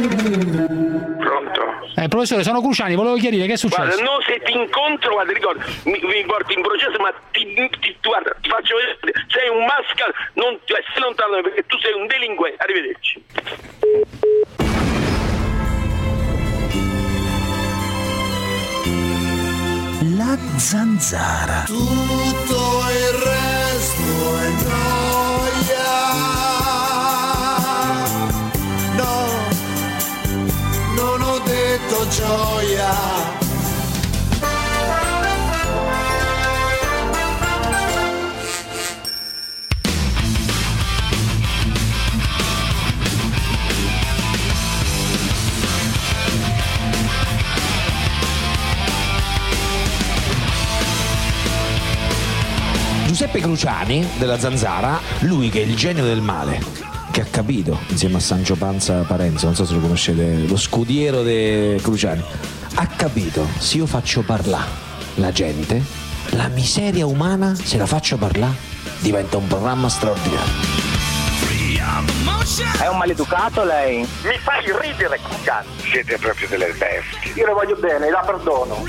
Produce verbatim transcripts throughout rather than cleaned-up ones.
Pronto? Eh, professore, sono Cruciani, volevo chiarire che è successo. Guarda, no, se ti incontro, guarda, ricorda, mi, mi porti in processo, ma ti, ti, guarda, ti faccio vedere, sei un mascal, non ti stai lontano perché tu sei un delinquente. Arrivederci. La zanzara. Tutto il resto è noia. No, non ho detto gioia. Giuseppe Cruciani della Zanzara, lui che è il genio del male, che ha capito insieme a Sancio Panza Parenzo, non so se lo conoscete, lo scudiero dei Cruciani, ha capito, se io faccio parlare la gente, la miseria umana, se la faccio parlare, diventa un programma straordinario. È un maleducato lei? Mi fai ridere, Cruciani. Siete proprio delle bestie. Io le voglio bene, la perdono.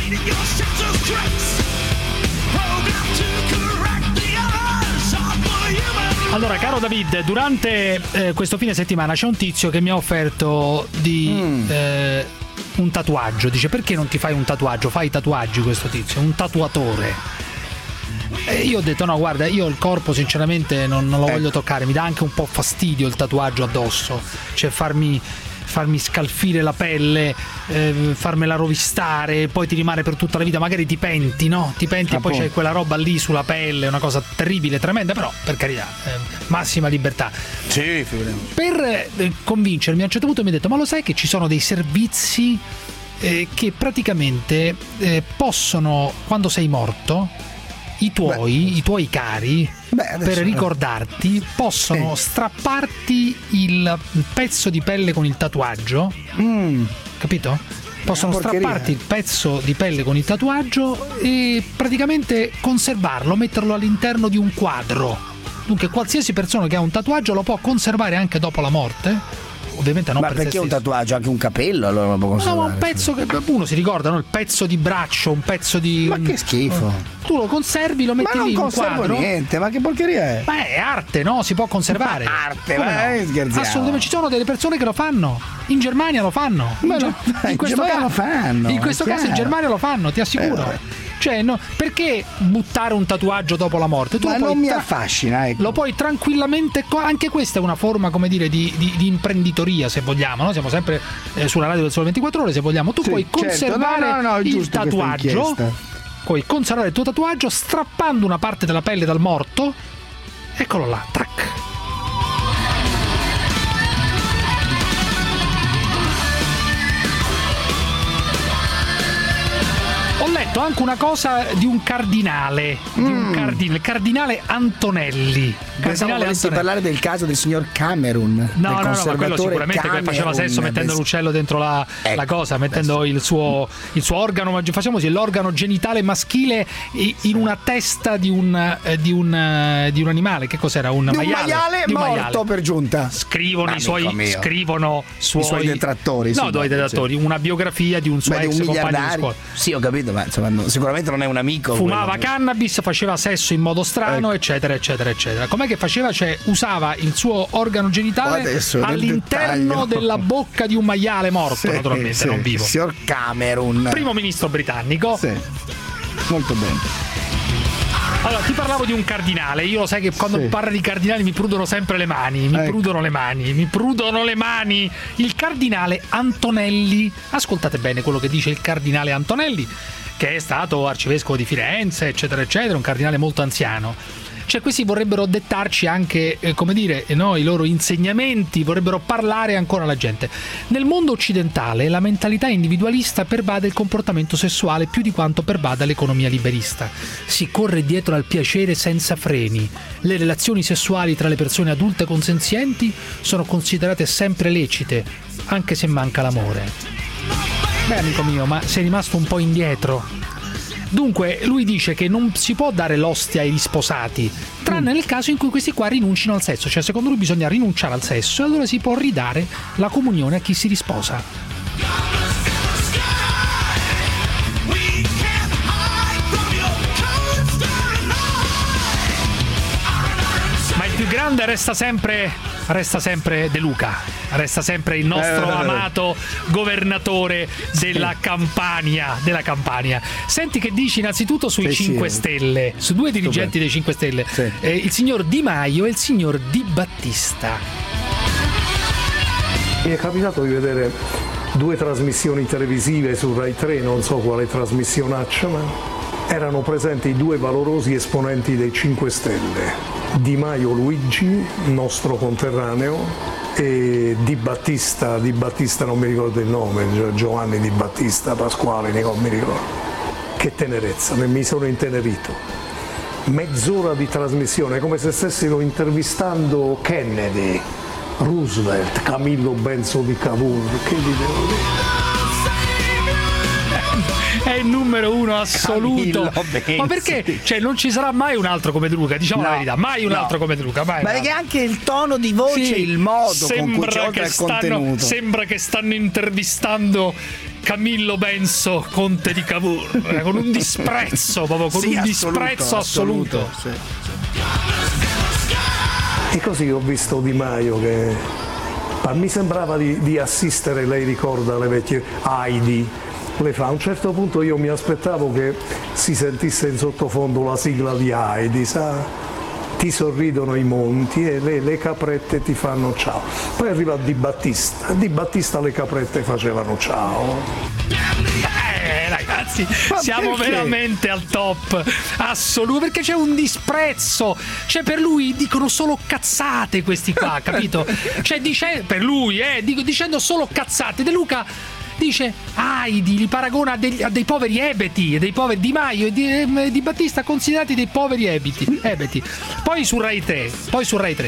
Allora, caro David, durante eh, questo fine settimana c'è un tizio che mi ha offerto di mm. eh, un tatuaggio. Dice: perché non ti fai un tatuaggio? Fai i tatuaggi, questo tizio, un tatuatore. E io ho detto: no, guarda, io il corpo sinceramente non, non lo voglio toccare, mi dà anche un po' fastidio il tatuaggio addosso, cioè farmi farmi scalfire la pelle, eh, farmela rovistare, poi ti rimane per tutta la vita, magari ti penti, no? Ti penti ah, e poi c'è quella roba lì sulla pelle, una cosa terribile, tremenda, però per carità, eh, massima libertà. Sì, figuriamo. Per eh, convincermi, a un certo punto mi ha detto: ma lo sai che ci sono dei servizi eh, che praticamente eh, possono, quando sei morto, i tuoi, Beh. i tuoi cari, Beh, per ricordarti, possono eh. strapparti il, il pezzo di pelle con il tatuaggio, mm. capito? Possono strapparti il pezzo di pelle con il tatuaggio e praticamente conservarlo, metterlo all'interno di un quadro. Dunque qualsiasi persona che ha un tatuaggio lo può conservare anche dopo la morte. Ovviamente non ma per perché un tatuaggio? Anche un capello allora lo può conservare? No, ma un pezzo che uno si ricorda, no? Il pezzo di braccio, un pezzo di. Ma che schifo! Tu lo conservi, lo metti ma lì in non un conservo quadro. niente, ma che porcheria è? Ma è arte, no? Si può conservare. Ma arte, Come ma no? scherziamo. Assolutamente, ci sono delle persone che lo fanno. In Germania lo fanno. Ma in, no, in, in questo Germania caso, lo fanno. In questo caso in Germania lo fanno, ti assicuro. Eh, Cioè, no, perché buttare un tatuaggio dopo la morte? Tu ma lo non puoi mi tra- affascina, ecco. Lo puoi tranquillamente. Anche questa è una forma, come dire, di, di, di imprenditoria, se vogliamo. No? Siamo sempre eh, sulla radio del Sole ventiquattro Ore. Se vogliamo, tu sì, puoi conservare certo. no, no, no, il tatuaggio. Puoi conservare il tuo tatuaggio strappando una parte della pelle dal morto. Eccolo là, tac. Ho letto anche una cosa di un cardinale, mm. di un cardinale, cardinale Antonelli. Pensavo volessi parlare del caso del signor Camerun. No, no, no, ma quello sicuramente Camerun, che faceva sesso mettendo l'uccello dentro la, ecco, la cosa, mettendo il suo, il suo organo, facciamo così, l'organo genitale maschile in una testa di un, di un, di un animale. Che cos'era? Un di maiale, un maiale di un morto maiale. Per giunta. Scrivono i suoi, scrivono suoi, i suoi detrattori. No, sì, dei detrattori, una biografia di un suo Beh, ex un compagno di scuola. Sì, ho capito, ma insomma, no, sicuramente non è un amico. Fumava quello. cannabis, faceva sesso in modo strano, ecco. eccetera, eccetera, eccetera. Com'è che faceva? Cioè, usava il suo organo genitale adesso, all'interno della bocca di un maiale morto, sì, naturalmente, sì, non vivo. Signor Camerun. Primo ministro britannico. Sì, molto bene. Allora, ti parlavo di un cardinale. Io lo sai che quando sì. parlo di cardinali mi prudono sempre le mani. Mi ecco. prudono le mani, mi prudono le mani. Il cardinale Antonelli. Ascoltate bene quello che dice il cardinale Antonelli, che è stato arcivescovo di Firenze, eccetera, eccetera, un cardinale molto anziano. Cioè, questi vorrebbero dettarci anche, eh, come dire, no, i loro insegnamenti, vorrebbero parlare ancora alla gente. Nel mondo occidentale la mentalità individualista pervade il comportamento sessuale più di quanto pervada l'economia liberista. Si corre dietro al piacere senza freni. Le relazioni sessuali tra le persone adulte consenzienti sono considerate sempre lecite, anche se manca l'amore. Beh, amico mio, ma sei rimasto un po' indietro. Dunque, lui dice che non si può dare l'ostia ai risposati, tranne mm. nel caso in cui questi qua rinuncino al sesso, cioè secondo lui bisogna rinunciare al sesso e allora si può ridare la comunione a chi si risposa. Il più grande resta sempre resta sempre De Luca, resta sempre il nostro eh, amato governatore della sì. Campania, della Campania. Senti che dici innanzitutto sui sì, cinque sì. Stelle, su due dirigenti dei cinque Stelle, sì. eh, il signor Di Maio e il signor Di Battista. Mi è capitato di vedere due trasmissioni televisive su Rai tre, non so quale trasmissionaccia, ma erano presenti i due valorosi esponenti dei cinque Stelle. Di Maio Luigi, nostro conterraneo, e Di Battista, Di Battista non mi ricordo il nome, Giovanni Di Battista, Pasquale, non mi ricordo. Che tenerezza, mi sono intenerito. Mezz'ora di trasmissione, come se stessero intervistando Kennedy, Roosevelt, Camillo Benso di Cavour, che vi devo dire? È il numero uno assoluto. Ma perché? Cioè, non ci sarà mai un altro come De Luca, diciamo no, la verità, mai un no. altro come De Luca. Mai Ma perché anche il tono di voce, sì, il modo con cui c'è il stanno, contenuto. Sembra che stanno intervistando Camillo Benso, conte di Cavour, con un disprezzo, proprio con sì, un assoluto, disprezzo assoluto. assoluto. Sì. E così ho visto Di Maio che ma mi sembrava di, di assistere, lei ricorda le vecchie Heidi. Le fa. A un certo punto io mi aspettavo che si sentisse in sottofondo la sigla di Heidi, sa? Ti sorridono i monti e le, le caprette ti fanno ciao. Poi arriva Di Battista, Di Battista le caprette facevano ciao. Eh, ragazzi, ma siamo perché? veramente al top assoluto, perché c'è un disprezzo, cioè per lui dicono solo cazzate questi qua, capito? Cioè dice per lui, eh, dico, dicendo solo cazzate. De Luca dice Heidi, li paragona a dei, a dei poveri ebeti, dei poveri Di Maio e di, eh, di Battista considerati dei poveri ebeti, ebeti. Poi su Rai tre, poi su Rai tre.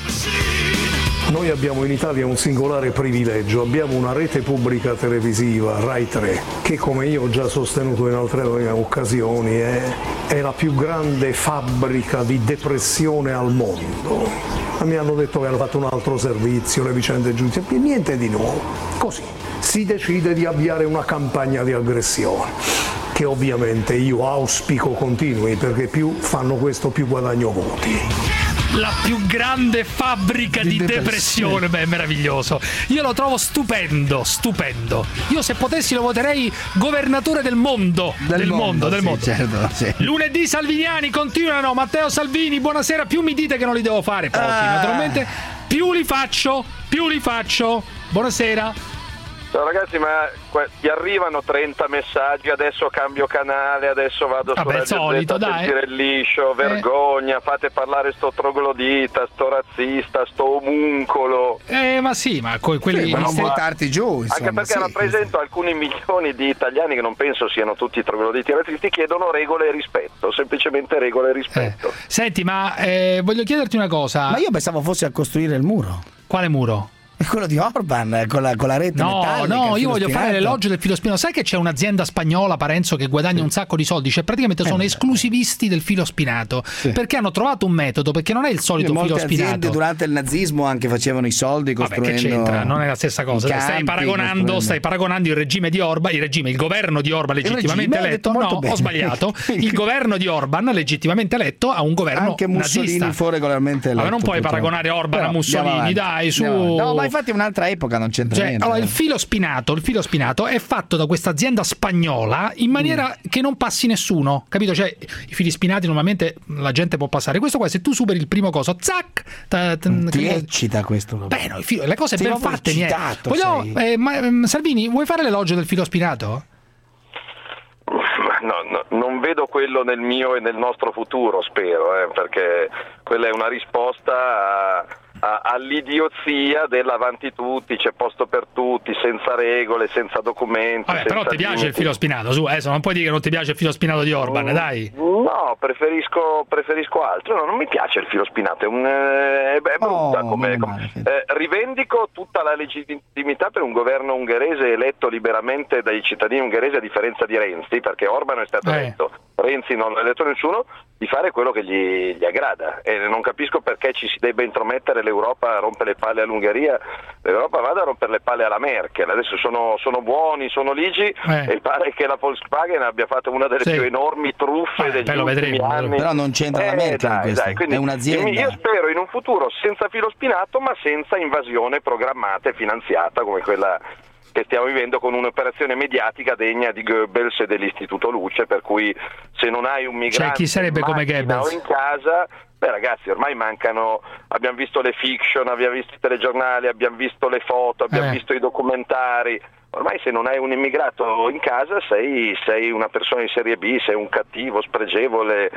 Noi abbiamo in Italia un singolare privilegio, abbiamo una rete pubblica televisiva, Rai tre, che come io ho già sostenuto in altre occasioni è, è la più grande fabbrica di depressione al mondo. Mi hanno detto che hanno fatto un altro servizio, le vicende giudiziarie, niente di nuovo, così. Si decide di avviare una campagna di aggressione, che ovviamente io auspico continui, perché più fanno questo più guadagno voti. La più grande fabbrica di, di depressione, depressione, beh, meraviglioso. Io lo trovo stupendo, stupendo. Io se potessi lo voterei governatore del mondo, del, del mondo, mondo, del sì, mondo. Certo, sì. Lunedì Salviniani continuano, Matteo Salvini, buonasera, più mi dite che non li devo fare, pochi, ah. naturalmente, più li faccio, più li faccio. Buonasera. Ciao ragazzi, ma ti arrivano trenta messaggi, adesso cambio canale, adesso vado su Vabbè, Radio solito, Z a sentire il liscio, vergogna, eh. fate parlare sto troglodita, sto razzista, sto omuncolo. Eh ma sì, ma que- quelli sì, ma non buttarti giù, insomma. Anche perché sì, rappresento alcuni milioni di italiani che non penso siano tutti trogloditi razzisti, chiedono regole e rispetto, semplicemente regole e rispetto. Eh. Senti, ma eh, voglio chiederti una cosa. Ma io pensavo fosse a costruire il muro. Quale muro? Quello di Orban con la, con la rete no, metallica. No, io voglio fare l'elogio del filo spinato. Sai che c'è un'azienda spagnola, Parenzo, che guadagna sì. un sacco di soldi? Cioè praticamente sono eh, esclusivisti del filo spinato, sì. perché hanno trovato un metodo, perché non è il solito molte filo spinato. Aziende durante il nazismo anche facevano i soldi costruendo. Vabbè, che c'entra? Non è la stessa cosa. Campi, stai paragonando stai paragonando il regime di Orban, il regime, il governo di Orban legittimamente eletto. No, bene. Ho sbagliato. Il governo di Orban legittimamente eletto a un governo anche Mussolini nazista. fu regolarmente eletto. Ma non puoi paragonare Orban a Mussolini, dai, su. No, ma infatti è un'altra epoca. Non c'entra cioè, niente. Allora, il filo spinato, il filo spinato è fatto da questa azienda spagnola in maniera mm. che non passi nessuno, capito? Cioè, i fili spinati normalmente la gente può passare. Questo qua, se tu superi il primo coso, zac, ta, ta, ti che... eccita questo. Beh, no, filo, le cose sei ben fatte, niente. Vogliamo, eh, ma, Salvini, vuoi fare l'elogio del filo spinato? No, no, non vedo quello nel mio e nel nostro futuro, spero, eh, perché quella è una risposta a, a, all'idiozia dell'avanti tutti, c'è posto per tutti, senza regole, senza documenti. Vabbè, senza però ti piace limiti. Il filo spinato, su, adesso non puoi dire che non ti piace il filo spinato di Orban, mm, dai. No, preferisco, preferisco altro, no, non mi piace il filo spinato, è, un, eh, è brutta oh, come, come eh, rivendico tutta la legittimità per un governo ungherese eletto liberamente dai cittadini ungheresi, a differenza di Renzi, perché Orban è stato eh. eletto, Renzi non l'ha eletto nessuno, di fare quello che gli, gli aggrada, e non capisco perché ci si debba intromettere l'Europa a rompere le palle all'Ungheria. L'Europa vada a rompere le palle alla Merkel, adesso sono, sono buoni, sono ligi, eh. e pare che la Volkswagen abbia fatto una delle sì. più enormi truffe eh, degli ultimi vedremo, anni. Però non c'entra eh, la Merkel dai, in questo, dai, quindi, è un'azienda. Io spero in un futuro senza filo spinato, ma senza invasione programmata e finanziata come quella che stiamo vivendo, con un'operazione mediatica degna di Goebbels e dell'Istituto Luce, per cui se non hai un migrante cioè, chi sarebbe in come Goebbels o in casa, beh ragazzi, ormai mancano, abbiamo visto le fiction, abbiamo visto i telegiornali, abbiamo visto le foto, abbiamo eh. visto i documentari. Ormai se non hai un immigrato in casa sei, sei una persona di serie B, sei un cattivo, spregevole.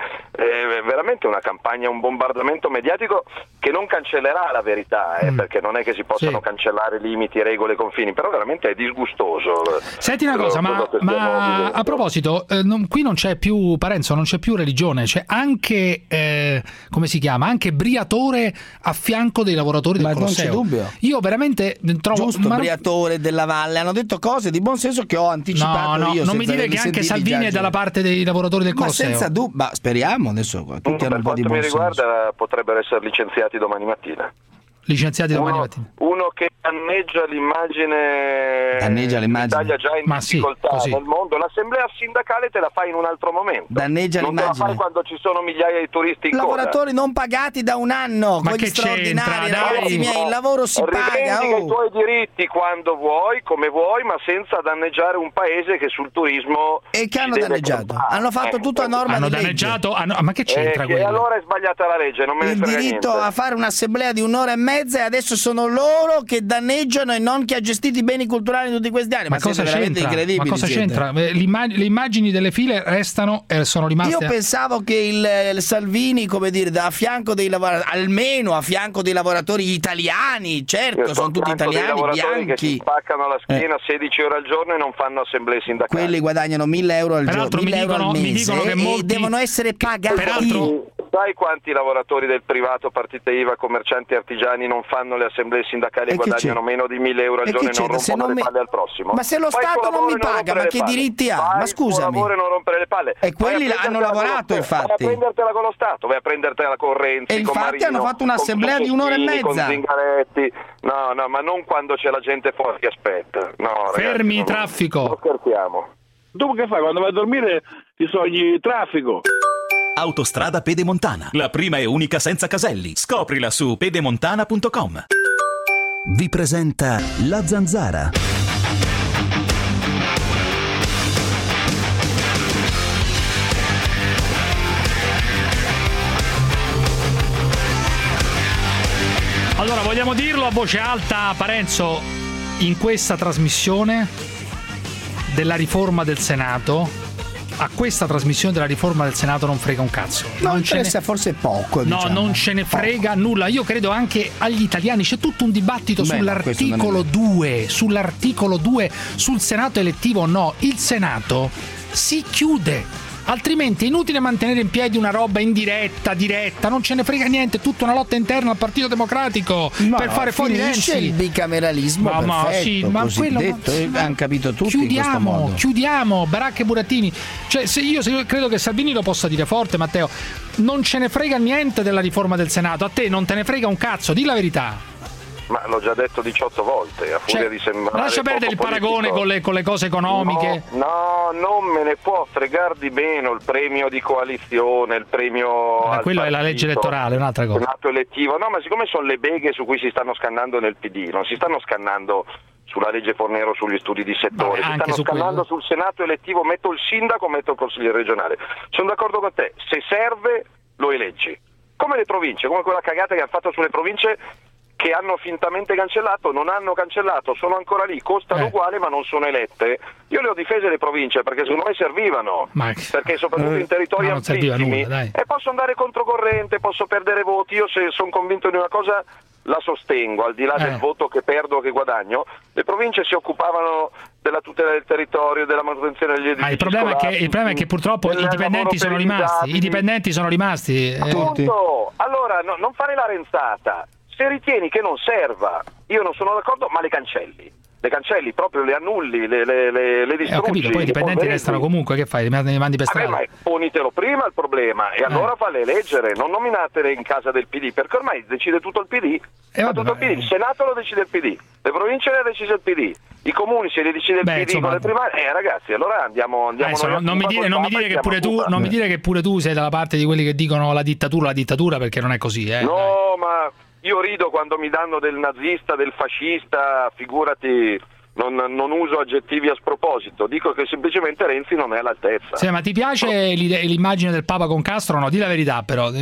È veramente una campagna, un bombardamento mediatico che non cancellerà la verità, eh, mm. perché non è che si possano sì. cancellare limiti, regole, confini, però veramente è disgustoso. Senti una cosa, ma, ma a proposito, eh, non, qui non c'è più, Parenzo, non c'è più religione, c'è anche, eh, come si chiama, anche Briatore a fianco dei lavoratori del ma Colosseo. Non c'è dubbio. Io veramente trovo... Giusto, ma... Briatore della Valle, hanno detto cose di buon senso che ho anticipato no, no, io. Non mi dire che anche Salvini è dalla parte dei lavoratori del Colosseo. Ma senza dubbio, ma speriamo, adesso tutti hanno un po' di buon senso. Per quanto mi riguarda potrebbero essere licenziati domani mattina. Licenziati domani uno, mattina. Uno che danneggia l'immagine, danneggia l'immagine. l'Italia già in Ma difficoltà sì, nel mondo. L'assemblea sindacale te la fai in un altro momento. Danneggia non l'immagine. te la fai quando ci sono migliaia di turisti in lavoratori coda. non pagati da un anno, ma quelli che straordinari, c'entra, ragazzi miei, il lavoro si paga. Rivendica oh. i tuoi diritti quando vuoi, come vuoi, ma senza danneggiare un paese che sul turismo e che hanno si deve danneggiato. comprare. Hanno fatto tutto a norma hanno di danneggiato, legge. hanno, ma che c'entra eh, quello? E allora è sbagliata la legge, non me ne Il frega diritto niente. a fare un'assemblea di un'ora e mezza, e adesso sono loro che danneggiano e non chi ha gestito i beni culturali in tutti questi anni. Ma, ma cosa c'entra? Ma cosa c'entra? Le immagini delle file restano e sono rimaste. Io pensavo che il, il Salvini, come dire, a fianco dei lavoratori, almeno a fianco dei lavoratori italiani, certo, Io sono tutti italiani, bianchi, che si spaccano la schiena eh. sedici ore al giorno e non fanno assemblee sindacali. Quelli guadagnano mille euro al giorno, mille euro al mese, che molti... e devono essere pagati. Peraltro, sai quanti lavoratori del privato, partite I V A, commercianti artigiani non fanno le assemblee sindacali e, e guadagnano meno di mille euro al e giorno e non rompono non le mi... palle al prossimo? Ma se lo Fai Stato non mi paga, ma che diritti ha? Fai ma scusami. lavoro e non rompere le palle. E quelli hanno lavorato, infatti. Vai a prendertela con lo Stato, vai a prendertela con Renzi, e infatti con Marino, hanno fatto un'assemblea di un'ora e mezza. Con Zingaretti. No, no, ma non quando c'è la gente fuori che aspetta. No, fermi ragazzi, traffico. Non scherziamo. Tu che fai quando vai a dormire? Ti sogni traffico. Autostrada Pedemontana, la prima e unica senza caselli. Scoprila su pedemontana punto com. Vi presenta La Zanzara. Allora, vogliamo dirlo a voce alta, Parenzo, in questa trasmissione della riforma del Senato, a questa trasmissione della riforma del Senato non frega un cazzo. Non, non ce interessa ne... forse poco, no, diciamo. non ce ne frega poco. Nulla. Io credo anche agli italiani, c'è tutto un dibattito Beh, sull'articolo due, sull'articolo due, sul Senato elettivo o no. Il Senato si chiude. Altrimenti è inutile mantenere in piedi una roba indiretta, diretta, non ce ne frega niente, tutta una lotta interna al Partito Democratico no, per fare fuori Renzi. Il bicameralismo ma, ma, perfetto, sì, ma quello detto, ma, hanno capito tutti chiudiamo, in questo modo. Chiudiamo, Baracca e Burattini. Cioè, se io, se io credo che Salvini lo possa dire forte, Matteo, non ce ne frega niente della riforma del Senato, a te non te ne frega un cazzo, di la verità. Ma l'ho già detto diciotto volte, a furia cioè, di sembrare lascia perdere il paragone con le, con le cose economiche. No, no, non me ne può fregare di meno il premio di coalizione, il premio Ma al quello partito, è la legge elettorale, un'altra cosa. Senato elettivo. No, ma siccome sono le beghe su cui si stanno scannando nel P D, non si stanno scannando sulla legge Fornero, sugli studi di settore, Vabbè, si stanno su scannando quello. sul Senato elettivo, metto il sindaco, metto il consigliere regionale. Sono d'accordo con te, se serve lo eleggi. Come le province, come quella cagata che hanno fatto sulle province, che hanno fintamente cancellato, non hanno cancellato, sono ancora lì, costano eh. uguale ma non sono elette. Io le ho difese le province perché secondo me servivano, ma... perché soprattutto in territori non amplissimi, nulla, e posso andare controcorrente, posso perdere voti. Io se sono convinto di una cosa la sostengo, al di là eh. del voto che perdo o che guadagno. Le province si occupavano della tutela del territorio, della manutenzione degli edifici. Ma il problema, è che, il problema è che purtroppo i dipendenti sono rimasti, i dipendenti sono rimasti. Eh. Appunto, allora no, non fare la renzata. Se ritieni che non serva, io non sono d'accordo, ma le cancelli. le cancelli, proprio le annulli, le, le, le, le distruggi. Eh, ho capito, poi i dipendenti restano comunque, che fai? Li mandi, li mandi per strada? Vabbè, ma ponitelo prima il problema e allora eh. falle eleggere, non nominatele in casa del P D, perché ormai decide tutto il P D. Eh, vabbè, tutto il P D. Il Senato lo decide il P D, le province le ha decise il P D, i comuni se li decide il Beh, P D insomma, con le primarie. Eh ragazzi, allora andiamo, andiamo Adesso, non, non mi dire, non mi dire che pure tu, non mi dire che pure tu sei dalla parte di quelli che dicono la dittatura, la dittatura, perché non è così, eh. No, ma io rido quando mi danno del nazista, del fascista, figurati. Non, non uso aggettivi a sproposito, dico che semplicemente Renzi non è all'altezza. Sì, ma ti piace l'immagine del Papa con Castro? No, di la verità però.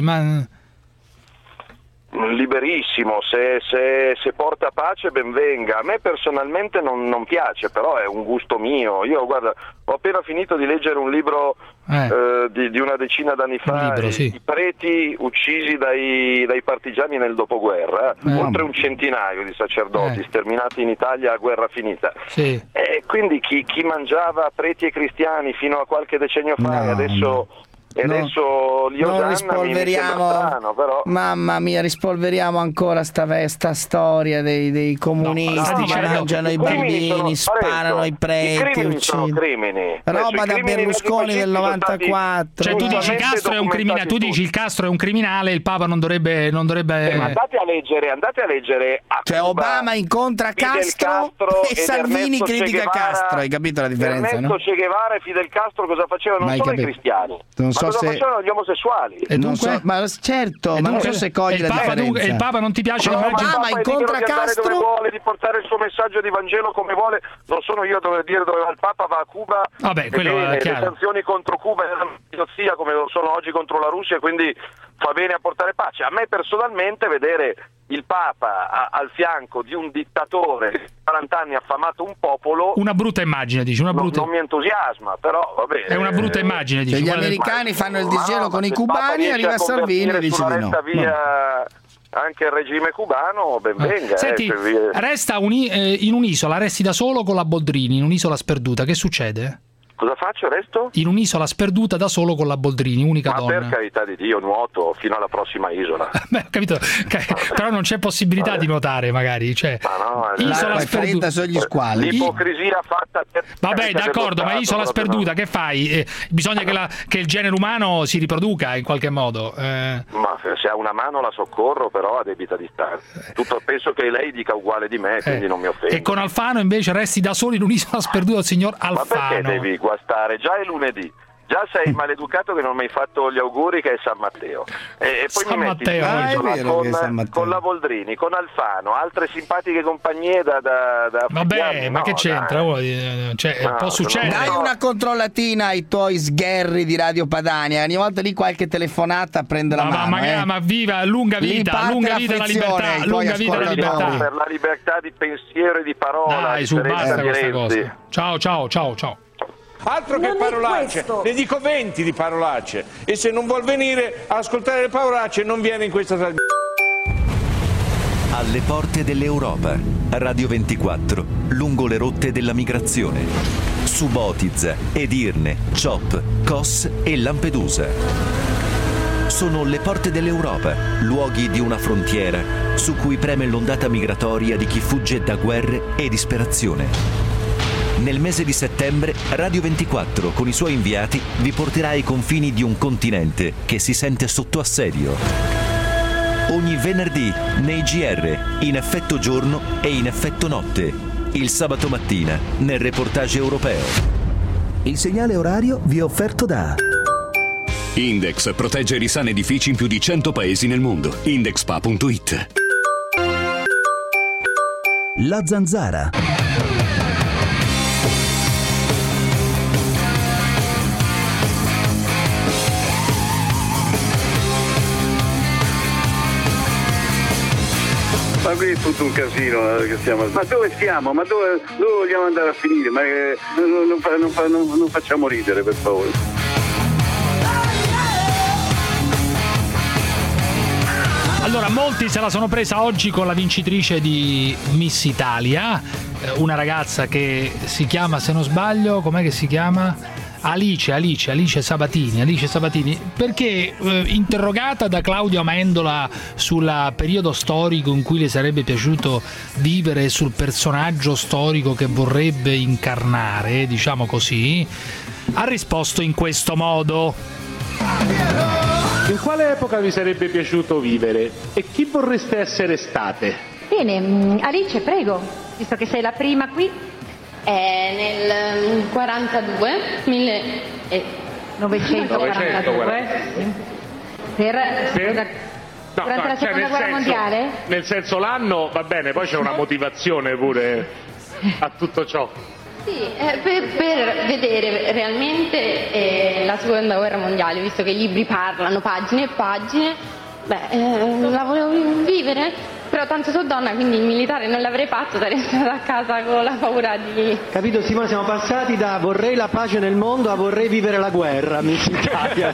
Liberissimo, se, se, se porta pace ben venga. A me personalmente non, non piace, però è un gusto mio. Io guarda, ho appena finito di leggere un libro eh. Eh, di, di una decina d'anni fa, libro, sì. I preti uccisi dai, dai partigiani nel dopoguerra, eh. oltre un centinaio di sacerdoti eh. sterminati in Italia a guerra finita. Sì. E quindi chi, chi mangiava preti e cristiani fino a qualche decennio fa no. e adesso... E no, adesso non rispolveriamo, strano, però. Mamma mia, rispolveriamo ancora sta, sta storia dei, dei comunisti che no, no, mangiano i bambini, sparano i preti, uccidono crimini. Roba da Berlusconi del novantaquattro. Cioè tu dici Castro è un criminale, tu dici il Castro è un criminale, il Papa non dovrebbe non dovrebbe eh, ma andate a leggere, andate a leggere a cioè Cuba, Obama incontra Castro, Castro e Salvini critica Guevara, Castro, hai capito la differenza, Ernesto no? Che Guevara e Fidel Castro cosa facevano? Non solo i cristiani. Non so cosa se... facevano gli omosessuali? E dunque, so, ma certo, e ma dunque, non so se coglie la differenza. Dunque, il Papa non ti piace? No, immagini... ma incontra Castro dove vuole, di portare il suo messaggio di Vangelo come vuole. Non sono io a dover dire dove va il Papa, va a Cuba. Vabbè, quello bene, è chiaro. Le sanzioni contro Cuba è una idiozia come lo sono oggi contro la Russia, quindi fa bene a portare pace. A me personalmente vedere il Papa a, al fianco di un dittatore che quaranta anni ha affamato un popolo, una brutta immagine, dici, una brutta... non, non mi entusiasma, però va bene. È una brutta immagine, dici. Se gli americani fanno il disgelo no, con i cubani, arriva Salvini e dice di no. Via no. Anche il regime cubano, ben venga. Senti, eh, via. resta un, eh, in un'isola, resti da solo con la Boldrini, in un'isola sperduta, che succede? Cosa faccio, resto? In un'isola sperduta da solo con la Boldrini, unica Ma donna. Ma per carità di Dio, nuoto fino alla prossima isola. Beh, capito? Però non c'è possibilità Vabbè. di nuotare, magari. Cioè, ma no, isola la sperduta. Sono gli squali. L'ipocrisia fatta per... Vabbè, d'accordo, ma isola sperduta, che fai? Eh, bisogna che, la, che il genere umano si riproduca in qualche modo. Eh. Ma se ha una mano la soccorro, però a debita distanza. Tutto, penso che lei dica uguale di me, quindi eh. non mi offendo. E con Alfano invece resti da solo in un'isola sperduta, il signor Alfano. Ma perché devi guastare? Già è lunedì. Già sei maleducato che non mi hai fatto gli auguri che è San Matteo. E, e poi San mi metti Matteo, ah, con, con la Boldrini, con Alfano, altre simpatiche compagnie da... da, da Vabbè, ma no, che c'entra? Cioè, no, può succedere. Dai una controllatina ai tuoi sgherri di Radio Padania. Ogni volta lì qualche telefonata prende la ma, mano. Ma, eh. ma viva, lunga vita, lunga vita la libertà, lunga vita la libertà. Per la libertà di pensiero e di parola. Dai, su, basta questa cosa. Ciao, ciao, ciao, ciao. Altro che parolacce, ne dico venti di parolacce, e se non vuol venire a ascoltare le parolacce non viene in questa trasmissione. Alle porte dell'Europa, Radio ventiquattro, lungo le rotte della migrazione, su Botizza, Edirne, Ciop, Kos e Lampedusa. Sono le porte dell'Europa, luoghi di una frontiera su cui preme l'ondata migratoria di chi fugge da guerre e disperazione. Nel mese di settembre, Radio ventiquattro, con i suoi inviati, vi porterà ai confini di un continente che si sente sotto assedio. Ogni venerdì, nei G R, in effetto giorno e in effetto notte. Il sabato mattina, nel reportage europeo. Il segnale orario vi è offerto da... Index protegge i risani edifici in più di cento paesi nel mondo. Indexpa punto it. La Zanzara. Ma qui è tutto un casino eh, che stiamo... Ma dove stiamo? Ma dove, dove vogliamo andare a finire? Ma eh, non, non, fa, non, fa, non, non facciamo ridere, per favore. Allora, molti se la sono presa oggi con la vincitrice di Miss Italia, una ragazza che si chiama, se non sbaglio, com'è che si chiama? Alice, Alice, Alice Sabatini, Alice Sabatini, perché eh, interrogata da Claudio Amendola sul periodo storico in cui le sarebbe piaciuto vivere, sul personaggio storico che vorrebbe incarnare, diciamo così, ha risposto in questo modo. In quale epoca vi sarebbe piaciuto vivere e chi vorreste essere state? Bene, Alice, prego, visto che sei la prima qui. È nel quarantadue, millenovecentoquarantadue, sì. per, per? La, no, durante no, la cioè seconda guerra senso, mondiale? Nel senso l'anno va bene, poi c'è una motivazione pure a tutto ciò. Sì, eh, per, per vedere realmente eh, la seconda guerra mondiale, visto che i libri parlano pagine e pagine, beh, eh, la volevo vivere. Però tanto sono donna, quindi il militare non l'avrei fatto, sarei stata a casa con la paura di... Capito Simone, siamo passati da vorrei la pace nel mondo a vorrei vivere la guerra, Miss Italia.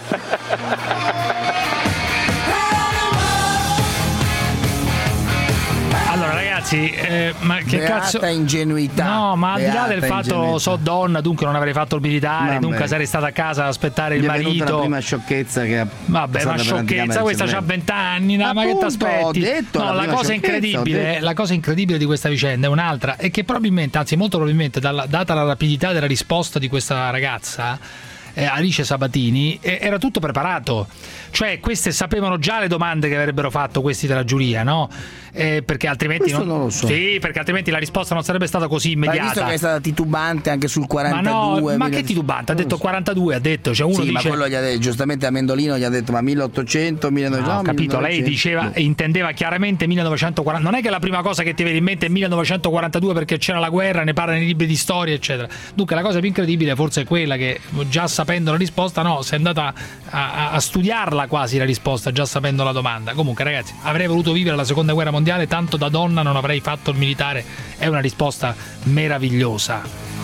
Allora ragazzi, eh, ma che Beata cazzo ingenuità. No, ma al di là Beata del fatto ingenuità. so donna, dunque non avrei fatto il militare, Vabbè. dunque sarei stata a casa ad aspettare Gli il è venuta marito. la prima sciocchezza che ha Vabbè, ma sciocchezza, questa c'ha vent'anni, ma che ti aspetti? detto, No, la la prima cosa sciocchezza, incredibile, ho detto. la cosa incredibile di questa vicenda è un'altra, è che probabilmente, anzi molto probabilmente, dalla, data la rapidità della risposta di questa ragazza, eh, Alice Sabatini, eh, era tutto preparato. Cioè, queste sapevano già le domande che avrebbero fatto questi della giuria, no? Eh, perché altrimenti Questo non lo so. Sì, perché altrimenti la risposta non sarebbe stata così Ma hai immediata. visto che è stata titubante anche sul quarantadue? Ma no, ma mille- che titubante? Ha detto quarantadue, ha detto, cioè uno sì, dice... ma quello gli ha detto, giustamente a Mendolino gli ha detto ma milleottocento, millenovecento, No, ho capito, lei millenovecento. diceva e intendeva chiaramente millenovecentoquaranta. Non è che la prima cosa che ti viene in mente è millenovecentoquarantadue perché c'era la guerra, ne parla nei libri di storia, eccetera. Dunque la cosa più incredibile forse è quella che già sapendo la risposta, no, sei andata a, a, a studiarla quasi la risposta, già sapendo la domanda. Comunque ragazzi, avrei voluto vivere la seconda guerra mondiale, tanto da donna non avrei fatto il militare. È una risposta meravigliosa.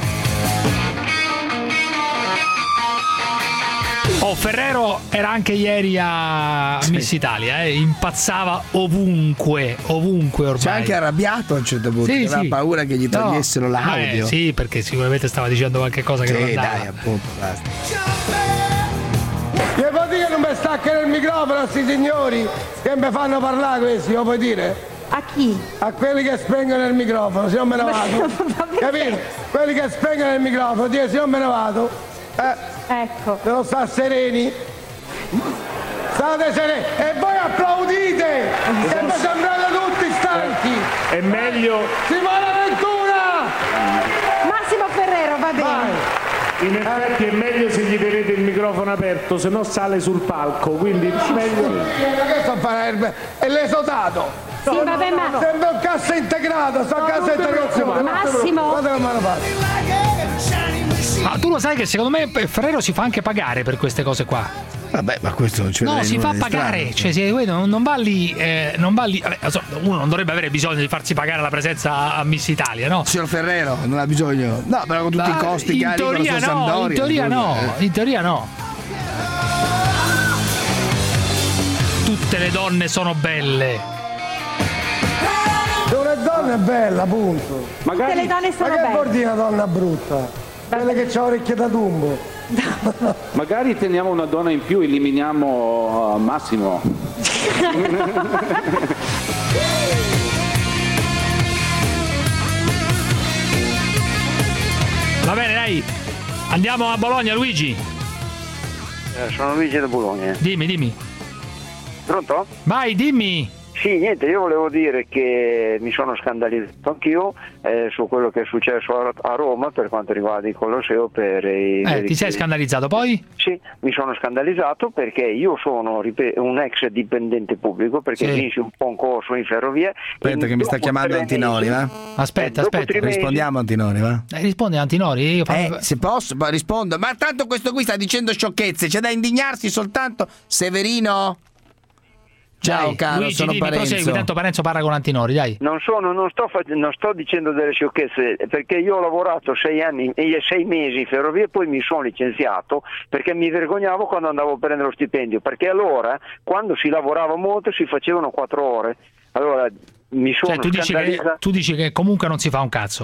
Oh, Ferrero era anche ieri a Miss Italia, eh? Impazzava ovunque, ovunque ormai. C'è anche arrabbiato a un certo punto, Sì, aveva sì. paura che gli No. togliessero l'audio. Eh, sì, perché sicuramente stava dicendo qualche cosa che Sì, non andava. dai, appunto, basta. Che vuol dire che non mi staccano il microfono a questi signori che mi fanno parlare questi, lo puoi dire? A chi? A quelli che spengono il microfono, se non me ne vado. Capito? Quelli che spengono il microfono, dire se non me ne vado. Eh, ecco. Devo stare sereni. State sereni. E voi applaudite! Che mi sembrate tutti stanchi! È meglio... Simona Ventura! Massimo Ferrero, va bene. In effetti è meglio se gli tenete il microfono aperto, se no sale sul palco, quindi meglio... Che sto a fare? È l'esotato! Sì, vabbè, ma... Sembra un cassa integrata, sto a cassa integrazione! Massimo! Guarda che me ne faccio! Ma tu lo sai che secondo me Ferrero si fa anche pagare per queste cose qua. Vabbè, ma questo non c'è No, si fa pagare, cioè se non, non va lì, eh, non va lì. Vabbè, insomma, uno non dovrebbe avere bisogno di farsi pagare la presenza a Miss Italia, no? Signor Ferrero, non ha bisogno. No, però con tutti La- i costi in che ha lì con la teoria sua no, Sampdoria, in teoria no, eh. in teoria no. Tutte le donne sono belle. Una donna è bella, punto. Tutte le donne sono Ma che belle. vuol dire una donna brutta? Quella che c'ha orecchie da Dumbo. Magari teniamo una donna in più, eliminiamo uh, Massimo. Va bene, dai. Andiamo a Bologna, Luigi. Eh, sono Luigi da Bologna. Dimmi, dimmi. Pronto? Vai, dimmi. Sì, niente, io volevo dire che mi sono scandalizzato anch'io eh, su quello che è successo a, a Roma per quanto riguarda il Colosseo. Per i, Eh, ti sei scandalizzato poi? Sì, mi sono scandalizzato perché io sono rip- un ex dipendente pubblico perché Sì. vinsi un po' un corso in ferrovia. Aspetta e che mi sta dopo chiamando tre Antinori, mesi- va? Aspetta, Eh, dopo aspetta. tre mesi- Rispondiamo Antinori, va? Eh, risponde Antinori, io Eh, se posso, poi rispondo. Ma tanto questo qui sta dicendo sciocchezze, c'è da indignarsi soltanto. Severino? Ciao Dai, caro, Luigi, sono dimmi, Parenzo. prosegui, tanto Parenzo parla con Antinori, dai. Non, sono, non, sto fac- non sto dicendo delle sciocchezze perché io ho lavorato sei anni e sei mesi in ferrovia e poi mi sono licenziato perché mi vergognavo quando andavo a prendere lo stipendio, perché allora quando si lavorava molto si facevano quattro ore. Allora mi sono Cioè, tu dici, che, scandalizzato. tu dici che comunque non si fa un cazzo.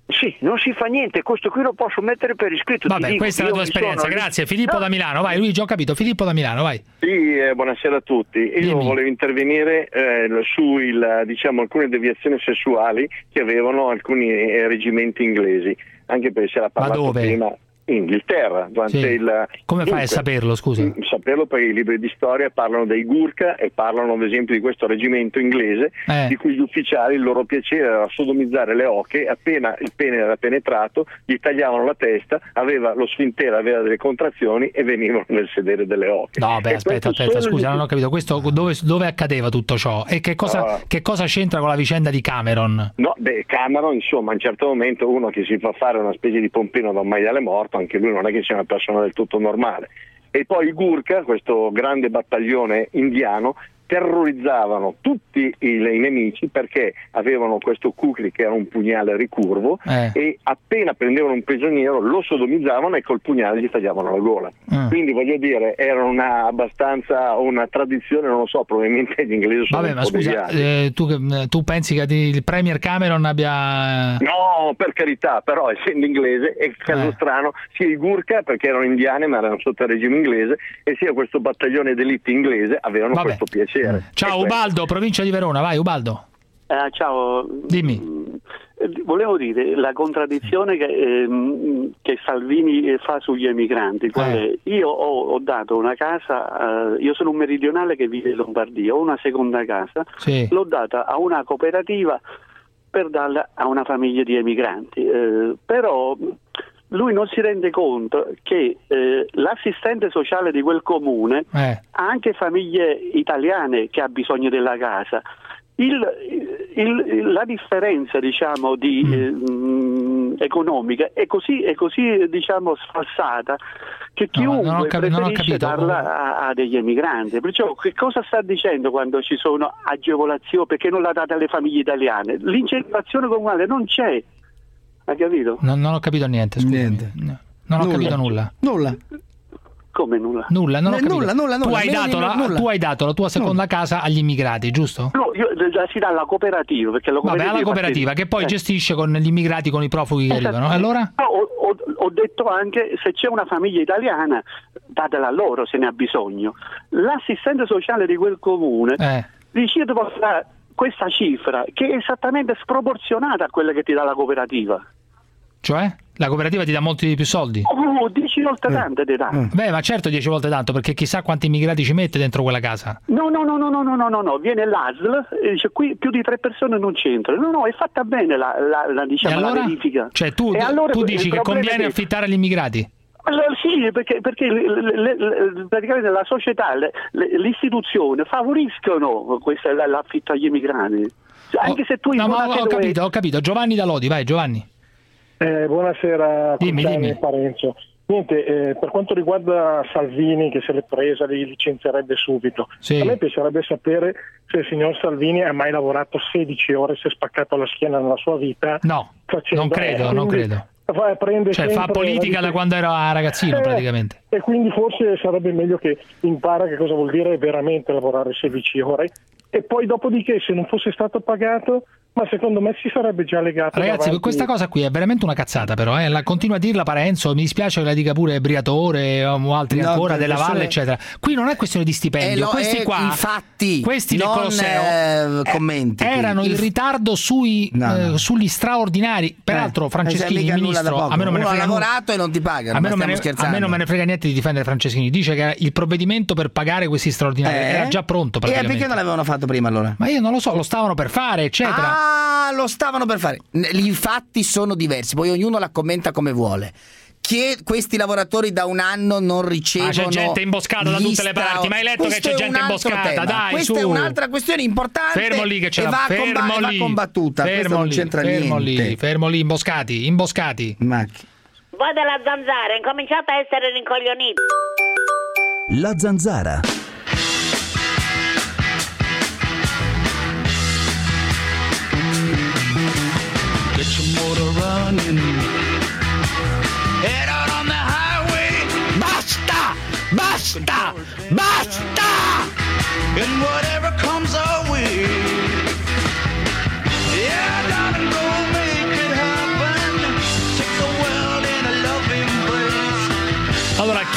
Sì, non si fa niente, questo qui lo posso mettere per iscritto. Vabbè, dico, questa è la tua esperienza, sono... grazie. Filippo no. da Milano, vai Luigi, ho capito, Filippo da Milano, vai. Sì, eh, buonasera a tutti. Io Dimmi. volevo intervenire eh, su il, diciamo, alcune deviazioni sessuali che avevano alcuni eh, reggimenti inglesi, anche perché si era parlato Ma dove? prima in Inghilterra durante Sì. il Come fai Dunque, a saperlo, scusa? mh, Saperlo perché i libri di storia parlano dei Gurkha e parlano ad esempio di questo reggimento inglese Eh. di cui gli ufficiali, il loro piacere era sodomizzare le oche. Appena il pene era penetrato gli tagliavano la testa, aveva lo sfintere, aveva delle contrazioni e venivano nel sedere delle oche. No, beh, E aspetta, questo aspetta, solo scusa, gli- non ho capito. Questo dove, dove accadeva tutto ciò? E che cosa, Ah. che cosa c'entra con la vicenda di Cameron? No, beh, Cameron, insomma, a un certo momento uno che si fa fare una specie di pompino da un maiale morto, anche lui non è che sia una persona del tutto normale. E poi i Gurkha, questo grande battaglione indiano, terrorizzavano tutti i, i nemici perché avevano questo kukri che era un pugnale ricurvo Eh. e appena prendevano un prigioniero lo sodomizzavano e col pugnale gli tagliavano la gola. Mm. Quindi voglio dire, era una abbastanza una tradizione, non lo so, probabilmente gli inglesi sono Vabbè, un ma po' scusa, deviati. eh, tu, che- tu pensi che il Premier Cameron abbia... No, per carità, però essendo inglese è caso Eh. strano, sia i Gurkha perché erano indiani ma erano sotto il regime inglese e sia questo battaglione d'elite inglese avevano Vabbè. questo piacere. Ciao E Ubaldo, provincia di Verona, vai Ubaldo. Eh, ciao. Dimmi. Eh, Volevo dire la contraddizione che, ehm, che Salvini eh, fa sugli emigranti. Qual è? Io ho, ho dato una casa, eh, io sono un meridionale che vive in Lombardia, ho una seconda casa, Sì. l'ho data a una cooperativa per darla a una famiglia di emigranti. Eh, però lui non si rende conto che eh, l'assistente sociale di quel comune Eh. ha anche famiglie italiane che ha bisogno della casa. Il, il, la differenza, diciamo, di, Mm. eh, mh, economica è così, è così diciamo sfalsata che No, non ho chiunque capi- non ho preferisce capito. darla a, a degli emigranti. Perciò che cosa sta dicendo quando ci sono agevolazioni? Perché non la date alle famiglie italiane? L'incentivazione comunale non c'è. Hai capito? Non, non ho capito niente, scusami. Niente. No, non ho Nulla. capito nulla. Nulla. Come nulla? Nulla, non ho Eh, capito. nulla, nulla, tu, nulla, hai meno dato di la, nulla. tu hai dato la tua seconda casa agli immigrati, giusto? No, io, la si dà alla cooperativa. Perché la Vabbè, cooperativa alla cooperativa che poi eh. gestisce con gli immigrati, con i profughi che Esatto. arrivano. Allora? No, ho, ho- ho detto anche se c'è una famiglia italiana datela a loro se ne ha bisogno. L'assistente sociale di quel comune Eh. dice io devo dare questa cifra che è esattamente sproporzionata a quella che ti dà la cooperativa. Cioè? La cooperativa ti dà molti più soldi? Oh, dieci volte tante ti dà. Beh, ma certo dieci volte tanto, perché chissà quanti immigrati ci mette dentro quella casa. No, no, no, no, no, no, no, no, no, viene l'A S L e dice qui più di tre persone non c'entrano. No, no, è fatta bene la, la, la, diciamo, E allora? la verifica. Cioè tu, E allora tu il dici che problema conviene è che- affittare agli immigrati? Allora, sì, perché, perché le- le- le- praticamente la società, le, le, l'istituzione favoriscono questa, la- l'affitto agli immigrati. Cioè, anche se tu in No, una ma ho sede- capito, ho capito. Giovanni da Lodi, vai Giovanni. Eh, buonasera Dimmi, Cruciani dimmi. e Parenzo. Niente, eh, per quanto riguarda Salvini che se l'è presa li licenzierebbe subito, Sì. a me piacerebbe sapere se il signor Salvini ha mai lavorato sedici ore, si è spaccato la schiena nella sua vita. No, facendo- non credo, eh, non quindi credo. fa- prende Cioè fa sempre politica la- da quando era ragazzino Eh, praticamente. E quindi forse sarebbe meglio che impara che cosa vuol dire veramente lavorare sedici ore e poi dopodiché se non fosse stato pagato, ma secondo me si sarebbe già legato Ragazzi, davanti- questa cosa qui è veramente una cazzata, però. Eh? La, continua a dirla Parenzo. Mi dispiace che la dica pure Briatore o altri No, ancora, per della persone- Valle, eccetera. Qui non è questione di stipendio. Eh, lo- questi è qua, i fatti, questi del non, Colosseo, eh, commenti, erano quindi. in Il- ritardo sui, No, no. eh, sugli straordinari. Peraltro, Eh, Franceschini, mica il nulla da ministro, poco. a me non me ne Uno ha frega nulla. lavorato e non ti pagano, A me, ma non me stiamo ne, scherzando. a me non me ne frega niente di difendere Franceschini. Dice che il provvedimento per pagare questi straordinari Eh? era già pronto. E praticamente. perché non l'avevano fatto prima allora? Ma io non lo so, lo stavano per fare, eccetera. Ah, lo stavano per fare. Gli fatti sono diversi, poi ognuno la commenta come vuole. Che questi lavoratori da un anno non ricevono. Ma c'è gente imboscata da gli tutte le parti, ma hai letto Questo che c'è è gente un altro imboscata? tema. Dai, questa su. è un'altra questione importante. Fermo lì che ce e l'ha. va, comba- Fermo e va lì. combattuta. Questo Fermo non lì, c'entra fermo niente. lì, fermo lì, imboscati, imboscati. Ma Voi della Zanzara incominciate a essere rincoglioniti. La Zanzara. Get your motor running. Head out on the highway. Basta! Basta! Basta! And whatever comes our way. Yeah, darling, go make it happen.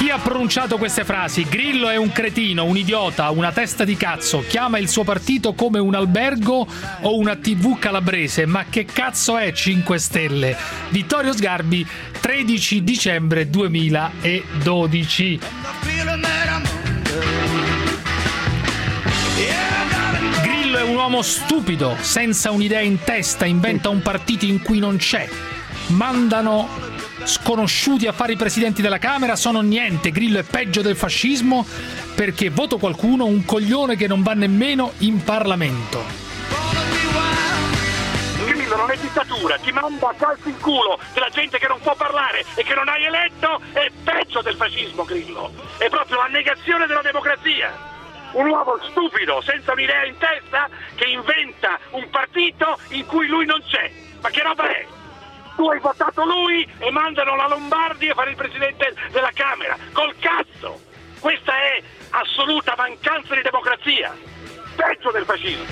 Chi ha pronunciato queste frasi? Grillo è un cretino, un idiota, una testa di cazzo, chiama il suo partito come un albergo o una tivù calabrese, ma che cazzo è cinque Stelle? Vittorio Sgarbi, tredici dicembre duemiladodici. Grillo è un uomo stupido, senza un'idea in testa, inventa un partito in cui non c'è. Mandano sconosciuti a fare i presidenti della Camera, sono niente. Grillo è peggio del fascismo perché voto qualcuno, un coglione che non va nemmeno in Parlamento. Grillo non è dittatura, ti manda a calci in culo della gente che non può parlare e che non hai eletto, è peggio del fascismo. Grillo è proprio la negazione della democrazia. Un uomo stupido, senza un'idea in testa, che inventa un partito in cui lui non c'è. Ma che roba è? Tu hai votato lui e mandano la Lombardi a fare il presidente della Camera. Col cazzo! Questa è assoluta mancanza di democrazia. Peggio del fascismo.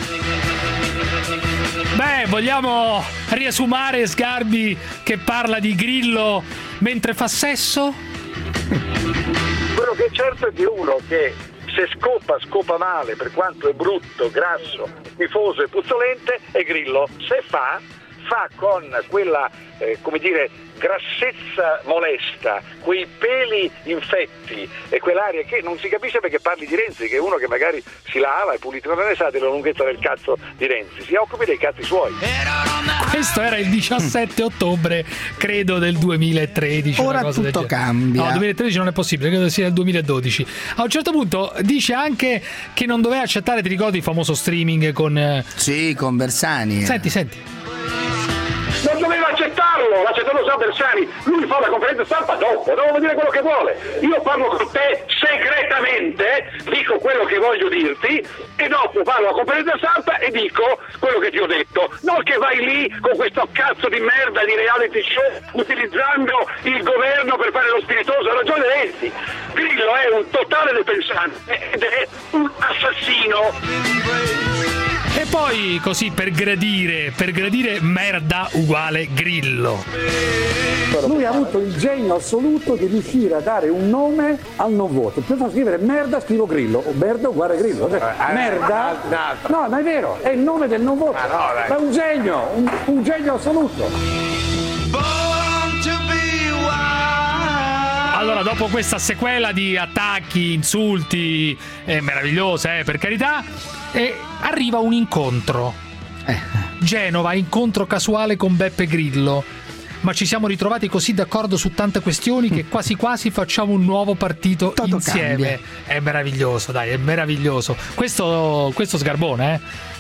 Beh, vogliamo riesumare Sgarbi che parla di Grillo mentre fa sesso? Quello che è certo è che uno che se scopa, scopa male, per quanto è brutto, grasso, tifoso e puzzolente, è Grillo. Se fa, fa con quella, eh, come dire, grassezza molesta, quei peli infetti e quell'aria che non si capisce perché parli di Renzi, che è uno che magari si lava e pulito, non ne sa della lunghezza del cazzo di Renzi, si occupi dei cazzi suoi. Questo era il diciassette ottobre, credo, del duemilatredici. Ora una cosa tutto del cambia. No, duemilatredici non è possibile, credo sia il duemiladodici. A un certo punto dice anche che non doveva accettare, ti ricordi il famoso streaming con... Sì, con Bersani. Senti, senti. Non doveva accettarlo, l'ha accettato già Bersani, lui fa la conferenza stampa dopo, dopo dire quello che vuole. Io parlo con te segretamente, dico quello che voglio dirti e dopo parlo alla conferenza stampa e dico quello che ti ho detto. Non che vai lì con questo cazzo di merda di reality show utilizzando il governo per fare lo spiritoso. Ha ragione Renzi, Grillo è un totale depensante ed è un assassino. E poi così per gradire, per gradire merda uguale Grillo. Lui ha avuto il genio assoluto di riuscire a dare un nome al non voto. Per far scrivere merda scrivo Grillo, o merda uguale Grillo. Merda, no, ma è vero, è il nome del non voto. È un genio, un, un genio assoluto. Allora, dopo questa sequela di attacchi, insulti, è meravigliosa, eh, per carità, e arriva un incontro. Eh. Genova, incontro casuale con Beppe Grillo. Ma ci siamo ritrovati così d'accordo su tante questioni che quasi quasi facciamo un nuovo partito Tutto insieme. Cambia. È meraviglioso, dai, è meraviglioso. Questo, questo Sgarbone, eh.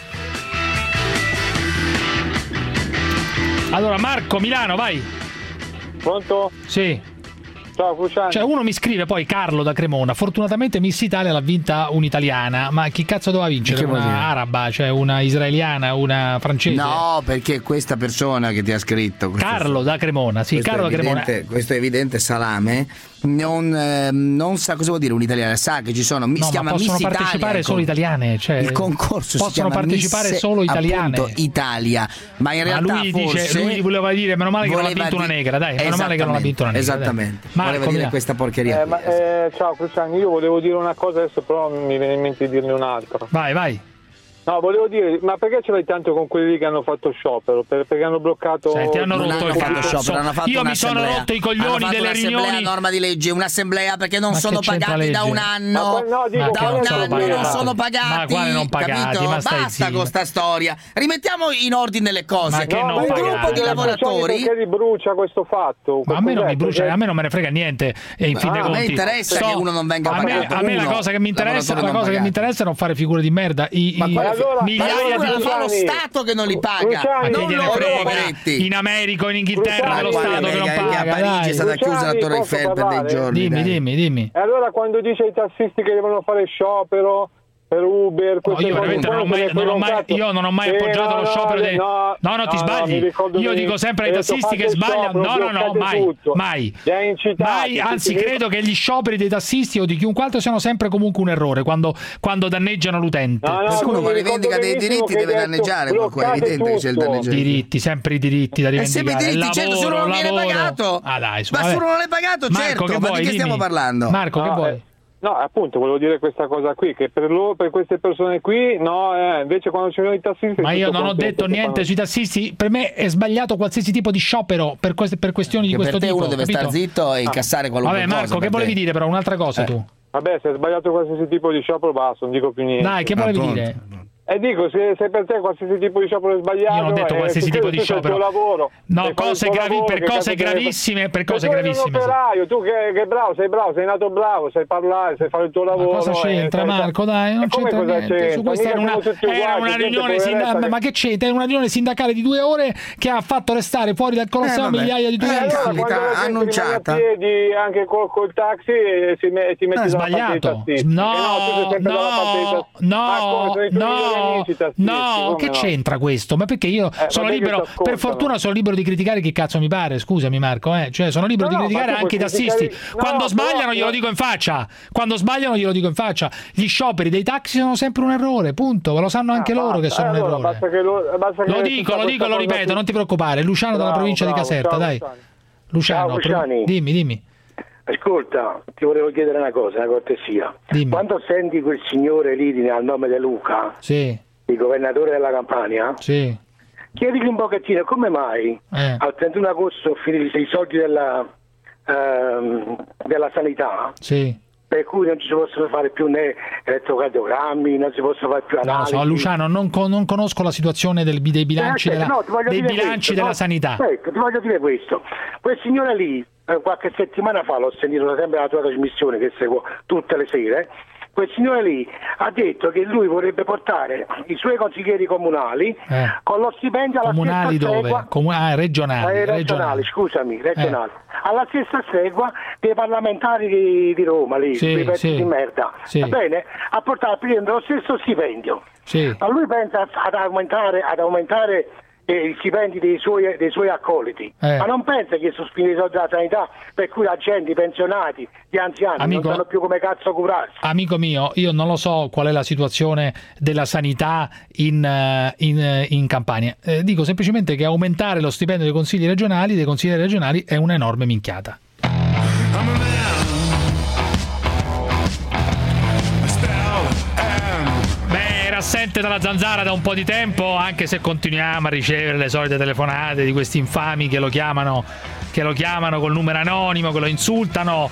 Allora, Marco, Milano, vai. Pronto? Sì. Ciao Cruciani. Cioè uno mi scrive poi Carlo da Cremona, fortunatamente Miss Italia l'ha vinta un'italiana, ma chi cazzo doveva vincere? Una araba, cioè una israeliana, una francese? No, perché questa persona che ti ha scritto Carlo da Cremona, sì, Carlo da Cremona. Questo è evidente salame. Non, eh, non sa cosa vuol dire un'italiana, sa che ci sono, no, si chiama possono Miss partecipare Italia, solo italiane, cioè il concorso possono si chiama partecipare Miss, solo italiane, appunto, Italia, ma in realtà ma lui forse dice, lui voleva dire meno male che non ha vinto una negra, dai, meno male che non ha vinto una negra, esattamente, dai. voleva dire questa porcheria. Eh, ma, eh, ciao Cruciani, io volevo dire una cosa adesso, però mi viene in mente di dirne un'altra. Vai, vai. No, volevo dire, ma perché ce l'hai tanto con quelli che hanno fatto sciopero? Per, perché hanno bloccato... Senti, hanno non rotto hanno il fatto sciopero, hanno fatto io mi sono rotto i coglioni delle riunioni. A norma di legge, un'assemblea perché non ma sono pagati da un anno. Ma, no, dico, da un anno pagati. non sono pagati. Ma quale non pagati? Ma basta zitto. con sta storia. Rimettiamo in ordine le cose. Ma che no, non un pagati. gruppo di lavoratori. Perché li brucia questo fatto? Ma a me non mi brucia, a me non me ne frega niente. E in fin dei ah, conti, a me interessa so, che uno non venga a pagato. Me, a me la cosa che mi interessa, la cosa che mi interessa è non fare figure di merda. I, ma i allora, migliaia ma di fa lo Stato che non li paga. Ma non che gliene frega? In America o in Inghilterra è lo Stato che non paga. A Parigi è stata chiusa la Torre Eiffel per dei giorni. Dimmi, dimmi, dimmi. E allora quando dice ai tassisti che devono fare sciopero per Uber. No, io veramente non ho mai, non ho mai, io non ho mai eh, appoggiato no, lo sciopero no, dei... no, no, no, ti no, sbagli. No, io dico sempre ai tassisti che sbagliano. No, no, no, mai, tutto. mai. Incitati, mai. Anzi, credo che gli scioperi dei tassisti o di chiunque altro siano sempre comunque un errore quando, quando danneggiano l'utente. No, no, se uno vuole rivendica dei diritti deve danneggiare qualcuno, è evidente che c'è il danneggiamento. Diritti, sempre i diritti da rivendicare. E sempre i diritti, certo, se uno non viene pagato. Ah, dai, ma se uno non è pagato, certo, ma di che stiamo parlando? Marco, che vuoi? No, appunto, volevo dire questa cosa qui, che per loro, per queste persone qui, no, eh, invece quando ci sono i tassisti... Ma io non ho detto niente fanno... sui tassisti, per me è sbagliato qualsiasi tipo di sciopero per, queste, per questioni che di questo per te tipo. uno deve capito? stare zitto e incassare qualunque Vabbè, Marco, cosa. che volevi te. dire però un'altra cosa eh. tu? Vabbè, se è sbagliato qualsiasi tipo di sciopero, basta, non dico più niente. Dai, che volevi Appunto. dire? E dico, se, se per te qualsiasi tipo di sciopero è sbagliato, io non ho detto eh, qualsiasi tipo di sciopero. Lavoro, no, cose gravi, lavoro, per cose gravissime, per cose tu gravissime. Tu sei un operaio, tu che, che bravo, sei bravo, sei nato bravo, sai parlare, sai fare il tuo lavoro. Ma cosa c'entra, eh, Marco? Dai, non c'entra niente. C'entra? Su questa era una, era una riunione sindacale, ma che c'entra? È una riunione sindacale di due ore che ha fatto restare fuori dal Colosseo eh, migliaia di turisti. Eh, allora, annunciata. Piedi anche col, col taxi e si, me, si metti no, sbagliato. No, no, no, no, no, che c'è? Entra questo, ma perché io eh, sono libero, per fortuna sono libero di criticare chi cazzo mi pare, scusami Marco, eh? Cioè sono libero no, di criticare anche i tassisti. No, quando sbagliano no, glielo dico in faccia, quando sbagliano glielo dico in faccia. Gli scioperi dei taxi sono sempre un errore, punto, lo sanno anche ah, loro basta, che sono eh, un allora, errore. Che lo, basta che lo dico, lo dico, lo ripeto, qui. Non ti preoccupare. Luciano bravo, dalla provincia bravo, di Caserta, ciao, dai. Luciano, ciao, pro... dimmi, dimmi. Ascolta, ti volevo chiedere una cosa, una cortesia. Dimmi. Quando senti quel signore lì al nome di Luca, sì. il governatore della Campania, sì. chiedigli un pochettino come mai eh. al trentuno agosto sono finiti i soldi della, ehm, della sanità, sì. per cui non ci si possono fare più né elettrocardiogrammi, non si possono fare più analisi. No, so, Luciano, non, con, non conosco la situazione del, dei bilanci, eh, della, no, dei bilanci questo, della no? sanità. Ecco, ti voglio dire questo. Quel signore lì, eh, qualche settimana fa, l'ho sentito sempre alla tua trasmissione che seguo tutte le sere, quel signore lì ha detto che lui vorrebbe portare i suoi consiglieri comunali eh. con lo stipendio alla comunali stessa dove? stregua Comun- ah, regionali, eh, regionali, regionali, scusami, regionali, eh. alla stessa stregua dei parlamentari di, di Roma lì, sì, quei pezzi sì. di merda, sì. va bene? A portare prendere lo stesso stipendio. Sì. Ma lui pensa ad aumentare, ad aumentare eh, i stipendi dei suoi, dei suoi accoliti, eh. ma non pensa che sono spinti i soldi della sanità per cui la gente, i pensionati, gli anziani Amico, non sanno più come cazzo curarsi. Amico mio, io non lo so qual è la situazione della sanità in, in, in Campania, eh, dico semplicemente che aumentare lo stipendio dei consigli regionali, dei consiglieri regionali è un'enorme minchiata. Assente dalla Zanzara da un po' di tempo, anche se continuiamo a ricevere le solite telefonate di questi infami che lo chiamano che lo chiamano col numero anonimo, che lo insultano,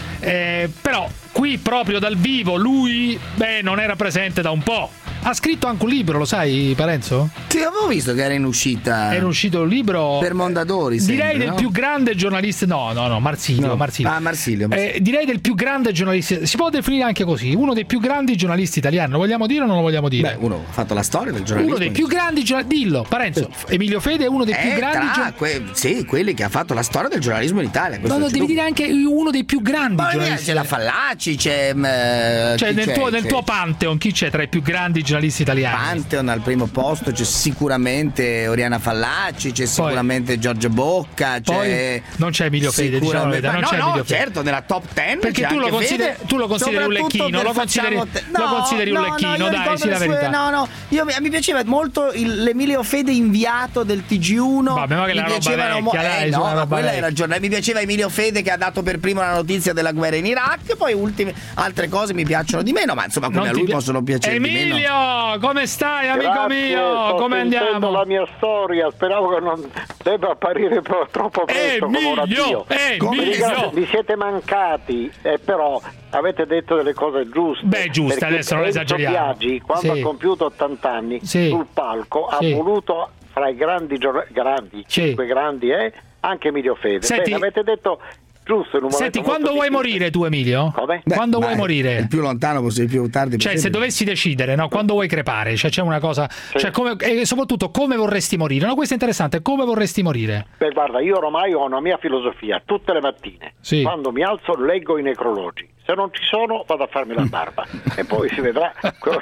eh, però qui proprio dal vivo lui beh non era presente da un po'. Ha scritto anche un libro, lo sai Parenzo? Sì, avevo visto che era in uscita. Era uscito un libro per Mondadori, sempre, direi del no? più grande giornalista. No, no, no, Marsilio. No. Marsilio. Ah, Marsilio. Marsilio. Eh, direi del più grande giornalista. Si può definire anche così. Uno dei più grandi giornalisti italiani. Lo vogliamo dire o non lo vogliamo dire? Beh, uno ha fatto la storia del giornalismo. Uno dei più grandi giornalisti. Dillo, Parenzo. Emilio Fede è uno dei eh, più grandi giornalisti. Que- sì, quelli che ha fatto la storia del giornalismo in Italia. No, no, devi tu. dire anche uno dei più grandi Ma giornalisti. C'è la Fallaci, c'è. Uh, cioè, nel, c'è, tuo, c'è. nel tuo Pantheon, chi c'è tra i più grandi giornalisti italiani? Pantheon al primo posto c'è sicuramente Oriana Fallaci, c'è sicuramente Giorgio Bocca, c'è poi non c'è Emilio Fede, diciamo la verità, non no, c'è no, Emilio Fede. certo, nella top ten perché tu lo, consider- tu lo consideri un lecchino, lo consideri, no, lo consideri un no, lecchino, no, dai, sì la verità. No, no, io, mi piaceva molto il, l'Emilio Fede inviato del T G uno. Vabbè, ma che la roba vecchia, mo- dai, eh, no, roba quella vecchia. era giornale. Mi piaceva Emilio Fede che ha dato per primo la notizia della guerra in Iraq, poi ultime altre cose mi piacciono di meno, ma insomma come a lui pi- possono piacere Emilio, di meno. come stai, amico Grazie, mio? Come andiamo? La mia storia, speravo che non debba apparire pro- troppo presto come radio. Emilio, vi siete mancati, eh, però avete detto delle cose giuste. Beh, giuste, adesso non esageriamo. Biagi, quando sì. ha compiuto ottanta anni sì. sul palco, sì. ha voluto fra i grandi, grandi sì. cinque grandi, eh, anche Emilio Fede. Senti, Bene, avete detto giusto in un senti, quando vuoi difficile. morire tu, Emilio? Come? Beh, quando vuoi morire? Il più lontano possibile, il più tardi cioè, possibile. se dovessi decidere, no? Quando vuoi crepare? Cioè, c'è una cosa. Sì. Cioè, come, e soprattutto, come vorresti morire? No, questo è interessante. Come vorresti morire? Beh, guarda, io ormai ho una mia filosofia. Tutte le mattine, sì. quando mi alzo, leggo i necrologi. se non ci sono vado a farmi la barba e poi si vedrà.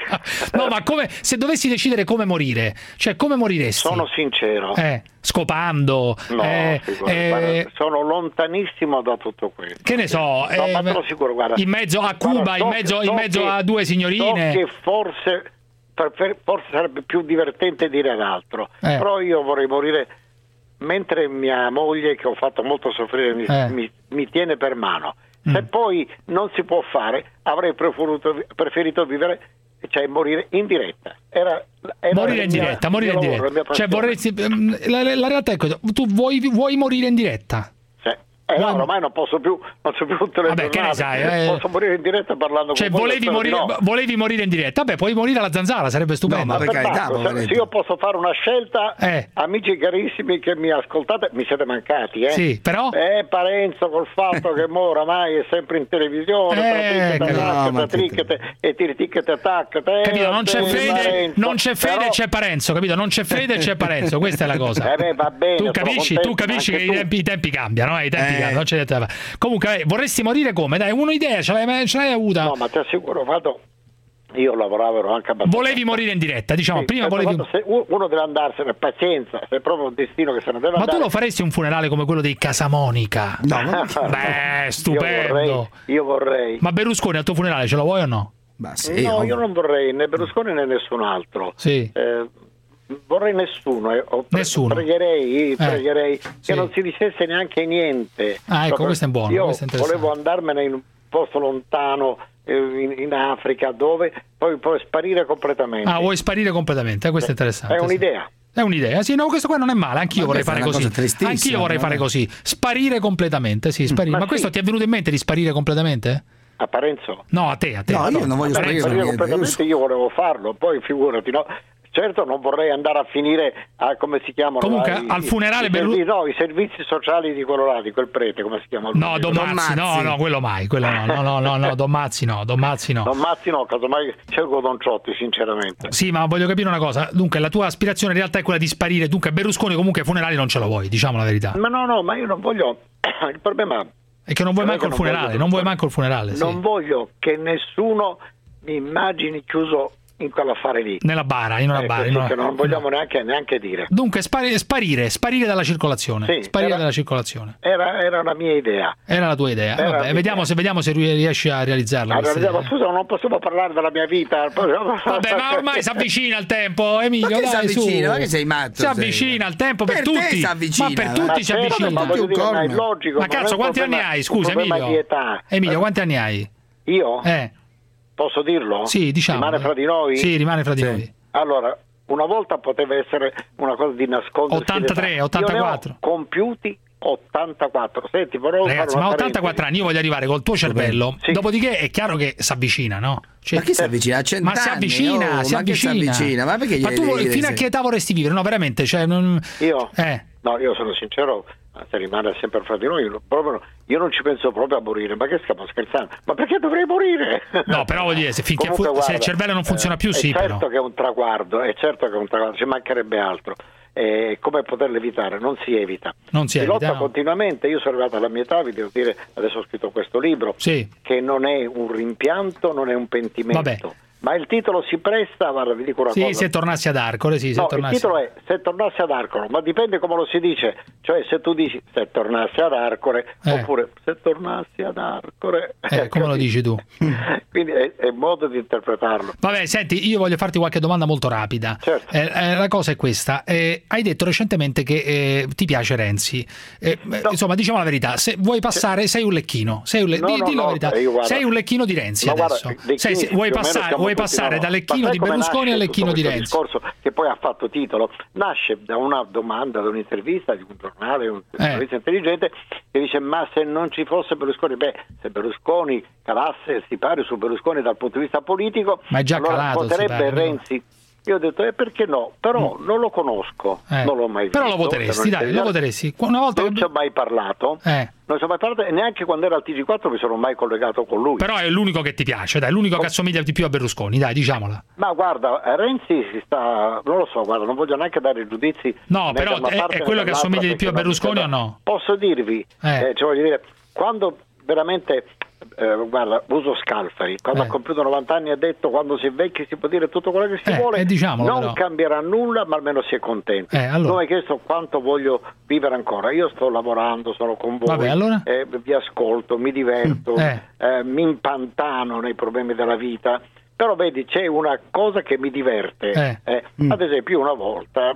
No, ma come se dovessi decidere come morire, cioè come moriresti? Sono sincero. Eh, scopando. No, eh, figurati, eh, guarda, sono lontanissimo da tutto questo. Che ne so, no, eh, ma te lo sicuro, guarda, in mezzo a Cuba, guarda, so in mezzo, che, in so mezzo che, a due signorine. So che forse, forse sarebbe più divertente dire l'altro, eh. però io vorrei morire mentre mia moglie, che ho fatto molto soffrire, mi, Eh. mi, mi tiene per mano. Se Mm. poi non si può fare, avrei preferito, preferito vivere, cioè morire in diretta. Era, era morire in mia, diretta, morire in lavoro, diretta. Cioè vorresti, la, la realtà è questa, tu vuoi, vuoi morire in diretta? Eh, no, ormai non posso più, non so più tutte le Vabbè, che ne sai, eh. posso morire in diretta parlando Cioè con voi. volevi morire, no. volevi morire in diretta? Vabbè, puoi morire alla zanzara, sarebbe stupendo. No, ma pertanto, se, se io posso fare una scelta, Eh. amici carissimi che mi ascoltate, mi siete mancati, eh? Sì, però? Eh, Parenzo col fatto che mo oramai è sempre in televisione, Eh, tra no, ma trickete e tiri ticket e tac, Capito? Non c'è fede, non c'è fede, Però- c'è Parenzo, capito? Non c'è fede, c'è Parenzo, questa è la cosa. Eh beh, va bene, tu sono capisci, contento, tu capisci ma che anche i tu. tempi, i tempi cambiano, eh? I tempi Eh. cambiano, non c'è niente da fare. Comunque, eh, vorresti morire come? Dai, un'idea, ce l'hai, ce l'hai avuta? No, ma ti assicuro, vado. Io lavoravo ero anche abbastanza. Volevi morire in diretta, diciamo, Sì, prima però volevi. quando se uno deve andarsene, pazienza, se è proprio un destino che se ne deve Ma andare. tu lo faresti un funerale come quello dei Casamonica? No, no. Beh, stupendo. Io vorrei, io vorrei. Ma Berlusconi al tuo funerale ce lo vuoi o no? no, io non vorrei né Berlusconi né nessun altro. Sì. Eh, vorrei nessuno, eh. O pre- Nessuno. Pregherei, Eh, pregherei sì. che non si dicesse neanche niente. Ah, ecco, Proprio- questo è buono, Io questo è interessante. volevo andarmene in un posto lontano, eh, in, in Africa, dove poi poi sparire completamente. Ah, vuoi sparire completamente? Eh, questo è interessante. È sì. un'idea. È un'idea, sì, no, questo qua non è male, anch'io Ma vorrei questa fare è una così. cosa tristissima, Anch'io vorrei no? fare così. Sparire completamente, sì, sparire. Ma Ma, sì. questo ti è venuto in mente di sparire completamente? A Parenzo? No, a te, a te. No, io no. non voglio A sparire Parenzo. Sparire niente, completamente io volevo farlo, poi figurati, no? Certo non vorrei andare a finire a come si chiamano Comunque, là, i- al funerale i, Berlu- servi- no, i servizi sociali di quello là, di quel prete, come si chiama? No, Don Mazzi, no, no, quello mai, quello no, no, no, no, no, Don Mazzi no, Don Mazzi no. Don Mazzi no, casomai scelgo Don Ciotti, sinceramente. Sì, ma voglio capire una cosa. Dunque, la tua aspirazione in realtà è quella di sparire. Dunque, Berlusconi comunque ai funerali non ce lo vuoi, diciamo la verità. Ma no, no, ma io non voglio. Il problema È che non vuoi non è manco il che non funerale, voglio- non vuoi manco il funerale, sì. non voglio che nessuno mi immagini chiuso in quell'affare lì. Nella bara, in una Ecco, bara. in sì, una- che non vogliamo neanche, neanche dire. Dunque, spari- sparire, sparire dalla circolazione. Sì, sparire era- dalla circolazione. Era, era una mia idea. Era la tua idea. Era Vabbè, la mia vediamo se, vediamo se riesci a realizzarla. Allora, questa diciamo, idea. scusa, non possiamo parlare della mia vita. Vabbè, ma ormai si avvicina il tempo, Emilio. Ma che si dai, su. avvicina? Ma che sei matto, Si sei? avvicina il tempo per, Per te tutti. si avvicina, ma per ma tutti si certo, avvicina. ma voglio dire, ma è logico, Ma non è cazzo, un quanti problema- anni hai? un Scusa, problema Emilio. di età. Emilio, quanti anni hai? Io? Eh. Posso dirlo? Sì, diciamo. Rimane fra di noi? Sì, rimane fra di Sì. noi. Allora, una volta poteva essere una cosa di nascondersi. ottantatré, l'età. ottantaquattro. Io ne ho compiuti ottantaquattro. Senti, volevo Ragazzi, fare una ma ottantaquattro anni io voglio arrivare col tuo cervello. Sì. Dopodiché è chiaro che si avvicina, no? Cioè- Ma chi si avvicina? A cent'anni? Ma si avvicina, Oh, si ma che si avvicina. avvicina? Ma perché Ma glieli tu devi vuoi- dire fino a se- che età vorresti vivere? No, veramente, cioè non... Io? Eh. No, io sono sincero, se rimane sempre fra di noi, io, proprio, io non ci penso proprio a morire. Ma che stiamo scherzando? Ma perché dovrei morire? No, però voglio dire, se, finché Comunque, fu- se guarda, il cervello non funziona più, eh, sì, è certo però. che è un traguardo, è certo che è un traguardo, ci mancherebbe altro. Eh, come poterlo evitare? Non si evita. Non si si evita, lotta no. continuamente. Io sono arrivato alla mia età, vi devo dire, adesso ho scritto questo libro, Sì. che non è un rimpianto, non è un pentimento. Vabbè. Ma il titolo si presta, guarda, vi dico una Sì, cosa. se tornassi ad Arcore, sì, se No, il tornassi... titolo è Se tornassi ad Arcore, ma dipende come lo si dice, cioè se tu dici se tornassi ad Arcore Eh. oppure se tornassi ad Arcore. Eh, come lo dici tu? Quindi è, è modo di interpretarlo. Vabbè, senti, io voglio farti qualche domanda molto rapida. Certo. Eh, eh, la cosa è questa: eh, hai detto recentemente che eh, ti piace Renzi. Eh, eh, Insomma, diciamo la verità: se vuoi passare, sei un lecchino. Sei un, le- No, di- no, dillo no, la verità. io guarda- sei un lecchino di Renzi Ma adesso. guarda, Lecchini Sei- se- vuoi più o meno passare, siamo vuoi tutti, passare no. da lecchino Ma sai di come Berlusconi nasce a lecchino tutto di questo Renzi? discorso che poi ha fatto titolo nasce da una domanda, da un'intervista di un giornale, un Eh. giornalista intelligente che dice: ma se non ci fosse Berlusconi, beh, se Berlusconi calasse il sipario su Berlusconi dal punto di vista politico, Ma è già allora calato il voterebbe sipario. Renzi. Io ho detto, eh, perché no? Però non lo conosco, Eh. non l'ho mai Però visto. lo voteresti, se non dai, lo intelligente. voteresti. Una volta Non ci ho mai parlato, Eh. non ci ho mai parlato e neanche quando era al T G quattro mi sono mai collegato con lui. Però è l'unico che ti piace, dai, l'unico che assomiglia di più a Berlusconi, dai, diciamola. Ma guarda, Renzi si sta, non lo so, guarda, non voglio neanche dare giudizi. No, né però da una è- parte è né quello che dall'altra, assomiglia di più a perché non mi Berlusconi sembra- o no? Posso dirvi, Eh. eh, cioè voglio dire, quando veramente eh, guarda, uso Scalfari, quando Eh. ha compiuto novanta anni ha detto quando si è vecchi si può dire tutto quello che si Eh, vuole, eh, diciamolo, non però. cambierà nulla, ma almeno si è contenti. Eh, allora. Tu mi hai chiesto quanto voglio vivere ancora, io sto lavorando, sono con voi, Vabbè, allora? eh, vi ascolto, mi diverto, Eh. eh, mi impantano nei problemi della vita, però vedi c'è una cosa che mi diverte, Eh. eh, ad esempio una volta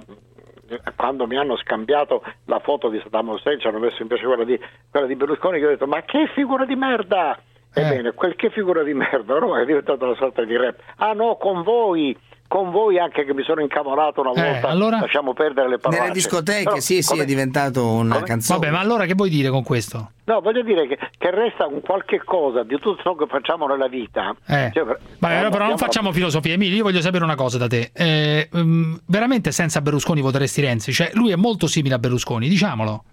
quando mi hanno scambiato la foto di Saddam Hussein ci hanno messo invece quella di, quella di Berlusconi, che ho detto ma che figura di merda. Ebbene, quel che figura di merda ormai è diventato una sorta di rap. Ah no, con voi con voi anche che mi sono incavolato una Eh, volta, allora? lasciamo perdere le parole. Nelle discoteche, sì, sì, come- è diventato una come? canzone. Vabbè, ma allora che vuoi dire con questo? No, voglio dire che, che resta un qualche cosa di tutto ciò che facciamo nella vita. Eh. Cioè, Vabbè, eh, però non abbiamo- facciamo filosofia. Emilio, io voglio sapere una cosa da te. Eh, mm, veramente senza Berlusconi voteresti Renzi? Cioè, lui è molto simile a Berlusconi, diciamolo.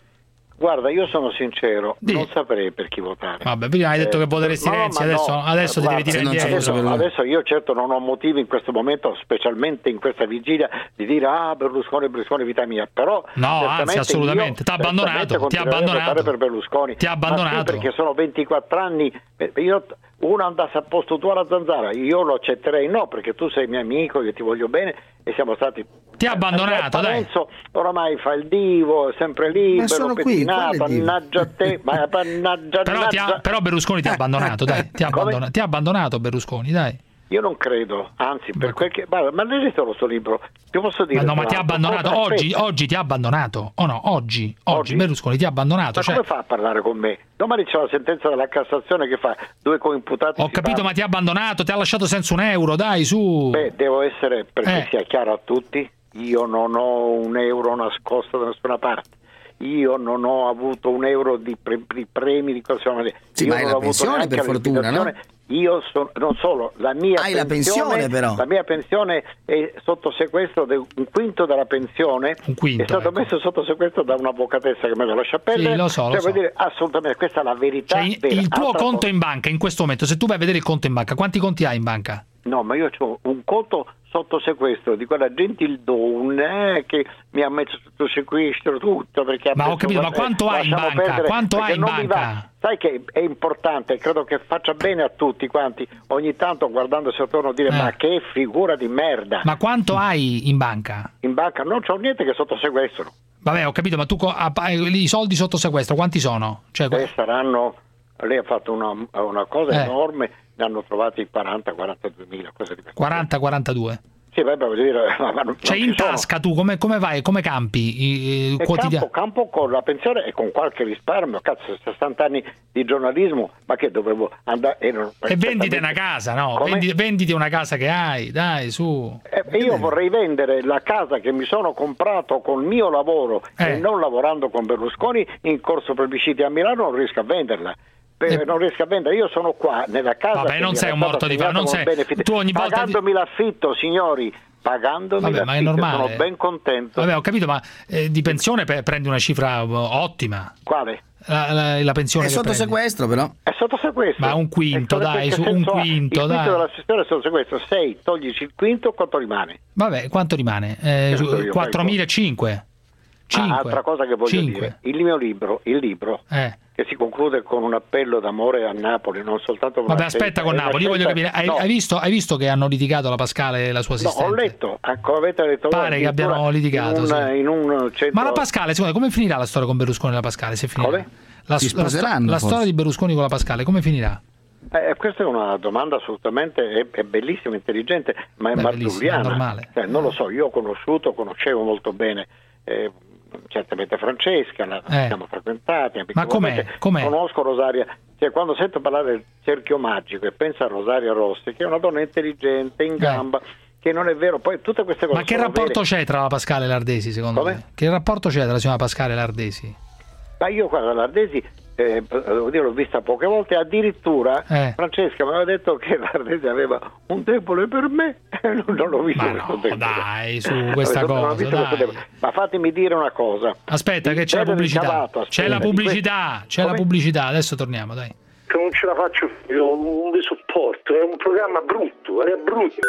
Guarda, io sono sincero, non saprei per chi votare. Vabbè, prima hai detto Eh, che voteresti no, Renzi, ma adesso, no. adesso ti Guarda, devi tirare non indietro. c'è adesso, adesso io certo non ho motivi in questo momento, specialmente in questa vigilia, di dire ah Berlusconi, Berlusconi vita mia, però No, certamente anzi, assolutamente. io Ti ha abbandonato, certamente ti ha continuerei a abbandonato. votare per Berlusconi. Ti ha Ma sì, abbandonato. perché sono ventiquattro anni, eh, io uno andasse a posto tu alla Zanzara, io lo accetterei no, perché tu sei mio amico, io ti voglio bene e siamo stati. Ti ha abbandonato, dai. Parenzo oramai fa il divo, è sempre libero, sono qui, pettinato, quale divo? mannaggia a te, ma mannaggia, Però, ti ha- mannaggia. però Berlusconi ti ha abbandonato, dai. Ti ha, Come? abbandona- ti ha abbandonato Berlusconi, dai. Io non credo, anzi, per quel che. Guarda, ma l'hai letto lo sto libro? Ti posso dire? Ma no, ma tra ti ha l'altro, abbandonato cosa- oggi, aspetta, oggi ti ha abbandonato. O no, oggi, oggi, Oggi? Berlusconi ti ha abbandonato. Ma Cioè, come fa a parlare con me? Domani c'è la sentenza della Cassazione che fa due coimputati. ho si capito, parla- ma ti ha abbandonato, ti ha lasciato senza un euro, dai, su. Beh, devo essere, perché Eh. sia chiaro a tutti, io non ho un euro nascosto da nessuna parte. Io non ho avuto un euro di, pre- di premi di cosa Sì, io ma hai non la ho avuto pensione, neanche per fortuna, l'invitazione. Io sono, non solo, la mia Hai la pensione, però. La mia pensione è sotto sequestro, de- un quinto della pensione Un quinto, è stato ecco. messo sotto sequestro da un'avvocatessa che me lo lascia perdere. Sì, lo so, lo Cioè, so. vuol dire, assolutamente, questa è la verità. Cioè, il, vera. il tuo Altra conto cosa- in banca in questo momento, se tu vai a vedere il conto in banca, quanti conti hai in banca? No, ma io ho un conto sotto sequestro di quella gentildonna eh, che mi ha messo sotto sequestro tutto perché ha Ma ho pensato, capito, ma eh, quanto hai in lasciamo banca? perdere, Quanto perché hai in non mi va. banca? Sai che è importante, credo che faccia bene a tutti quanti ogni tanto guardandosi attorno dire Eh. ma che figura di merda. Ma quanto hai in banca? In banca non c'ho niente che sotto sequestro. Vabbè, ho capito, ma tu co- ah, hai i soldi sotto sequestro, quanti sono? Cioè, Eh, saranno, lei ha fatto una, una cosa Eh. enorme, ne hanno trovati quaranta quarantadue mila, cose di questo. quaranta quarantadue. Sì, beh, voglio dire, ma non- Cioè, non in ci sono. tasca tu come, come vai, come campi i, i E quotidiani? campo, campo con la pensione e con qualche risparmio, cazzo, sessanta anni di giornalismo, ma che dovevo andare... E, non- E vendite una casa, no? Come? Vendi, venditi una casa che hai, dai, su. Eh, e io vorrei vendere la casa che mi sono comprato col mio lavoro Eh. e non lavorando con Berlusconi in corso plebisciti a Milano, non riesco a venderla. Per- non riesco a vendere, io sono qua nella casa. Eh. Vabbè, che non mi sei era un morto stata di fame, non assegnata sei- come benefit. tu ogni volta pagandomi l'affitto, signori, pagandomi Vabbè, ma è l'affitto, normale. sono ben contento. Vabbè, ho capito, ma eh, di pensione pe- prendi una cifra uh, ottima. Quale? La, la- la pensione È che sotto prendi. sequestro, però. È sotto sequestro. Ma un quinto, E so- dai, che su, un senso ha? quinto, Il quinto dai. dell'assessore è sotto sequestro, sei, toglici il quinto, quanto rimane? Vabbè, quanto rimane? Eh, Che so io, quattromilacinquecento. Ah, altra cosa che voglio Cinque. dire, il mio libro, il libro Eh. che si conclude con un appello d'amore a Napoli, non soltanto per Vabbè, una aspetta scelta- con è una Napoli, io voglio scelta- capire. Hai, no, hai visto, hai visto che hanno litigato la Pascale e la sua no, assistente? ho letto, ecco, avete detto Pare voi, che abbiano addirittura litigato, in un, sì. in un centro... Ma la Pascale, secondo te, come finirà la storia con Berlusconi e la Pascale? Se finirà? Come? La, Si la sto- sposeranno, la forse. storia di Berlusconi con la Pascale, come finirà? Eh, questa è una domanda assolutamente è, è bellissima, intelligente, ma è Beh, bellissima, marzulliana. è normale. Eh, non lo so, io ho conosciuto, conoscevo molto bene eh, certamente Francesca, la Eh. siamo frequentati. Ma com'è? amichevolmente. Com'è? Conosco Rosaria, cioè, quando sento parlare del cerchio magico e penso a Rosaria Rossi, che è una donna intelligente, in gamba, che non è vero, poi tutte queste cose Ma che sono rapporto vere. c'è tra la Pascale e l'Ardesi, secondo Come? te? Che rapporto c'è tra la signora Pascale e l'Ardesi? Ma io guarda, l'Ardesi eh, devo dire, l'ho vista poche volte, addirittura Eh. Francesca mi aveva detto che l'Ardesi aveva un debole per me, non, non l'ho visto Ma questo no, debole. dai, su questa Non ho cosa, visto questo dai. debole. Ma fatemi dire una cosa. Aspetta, che Il c'è la bene pubblicità. ricavato, C'è aspetta, la di pubblicità, c'è la Come? pubblicità. Adesso torniamo, dai. Che non ce la faccio più, non vi sopporto, è un programma brutto, è brutto.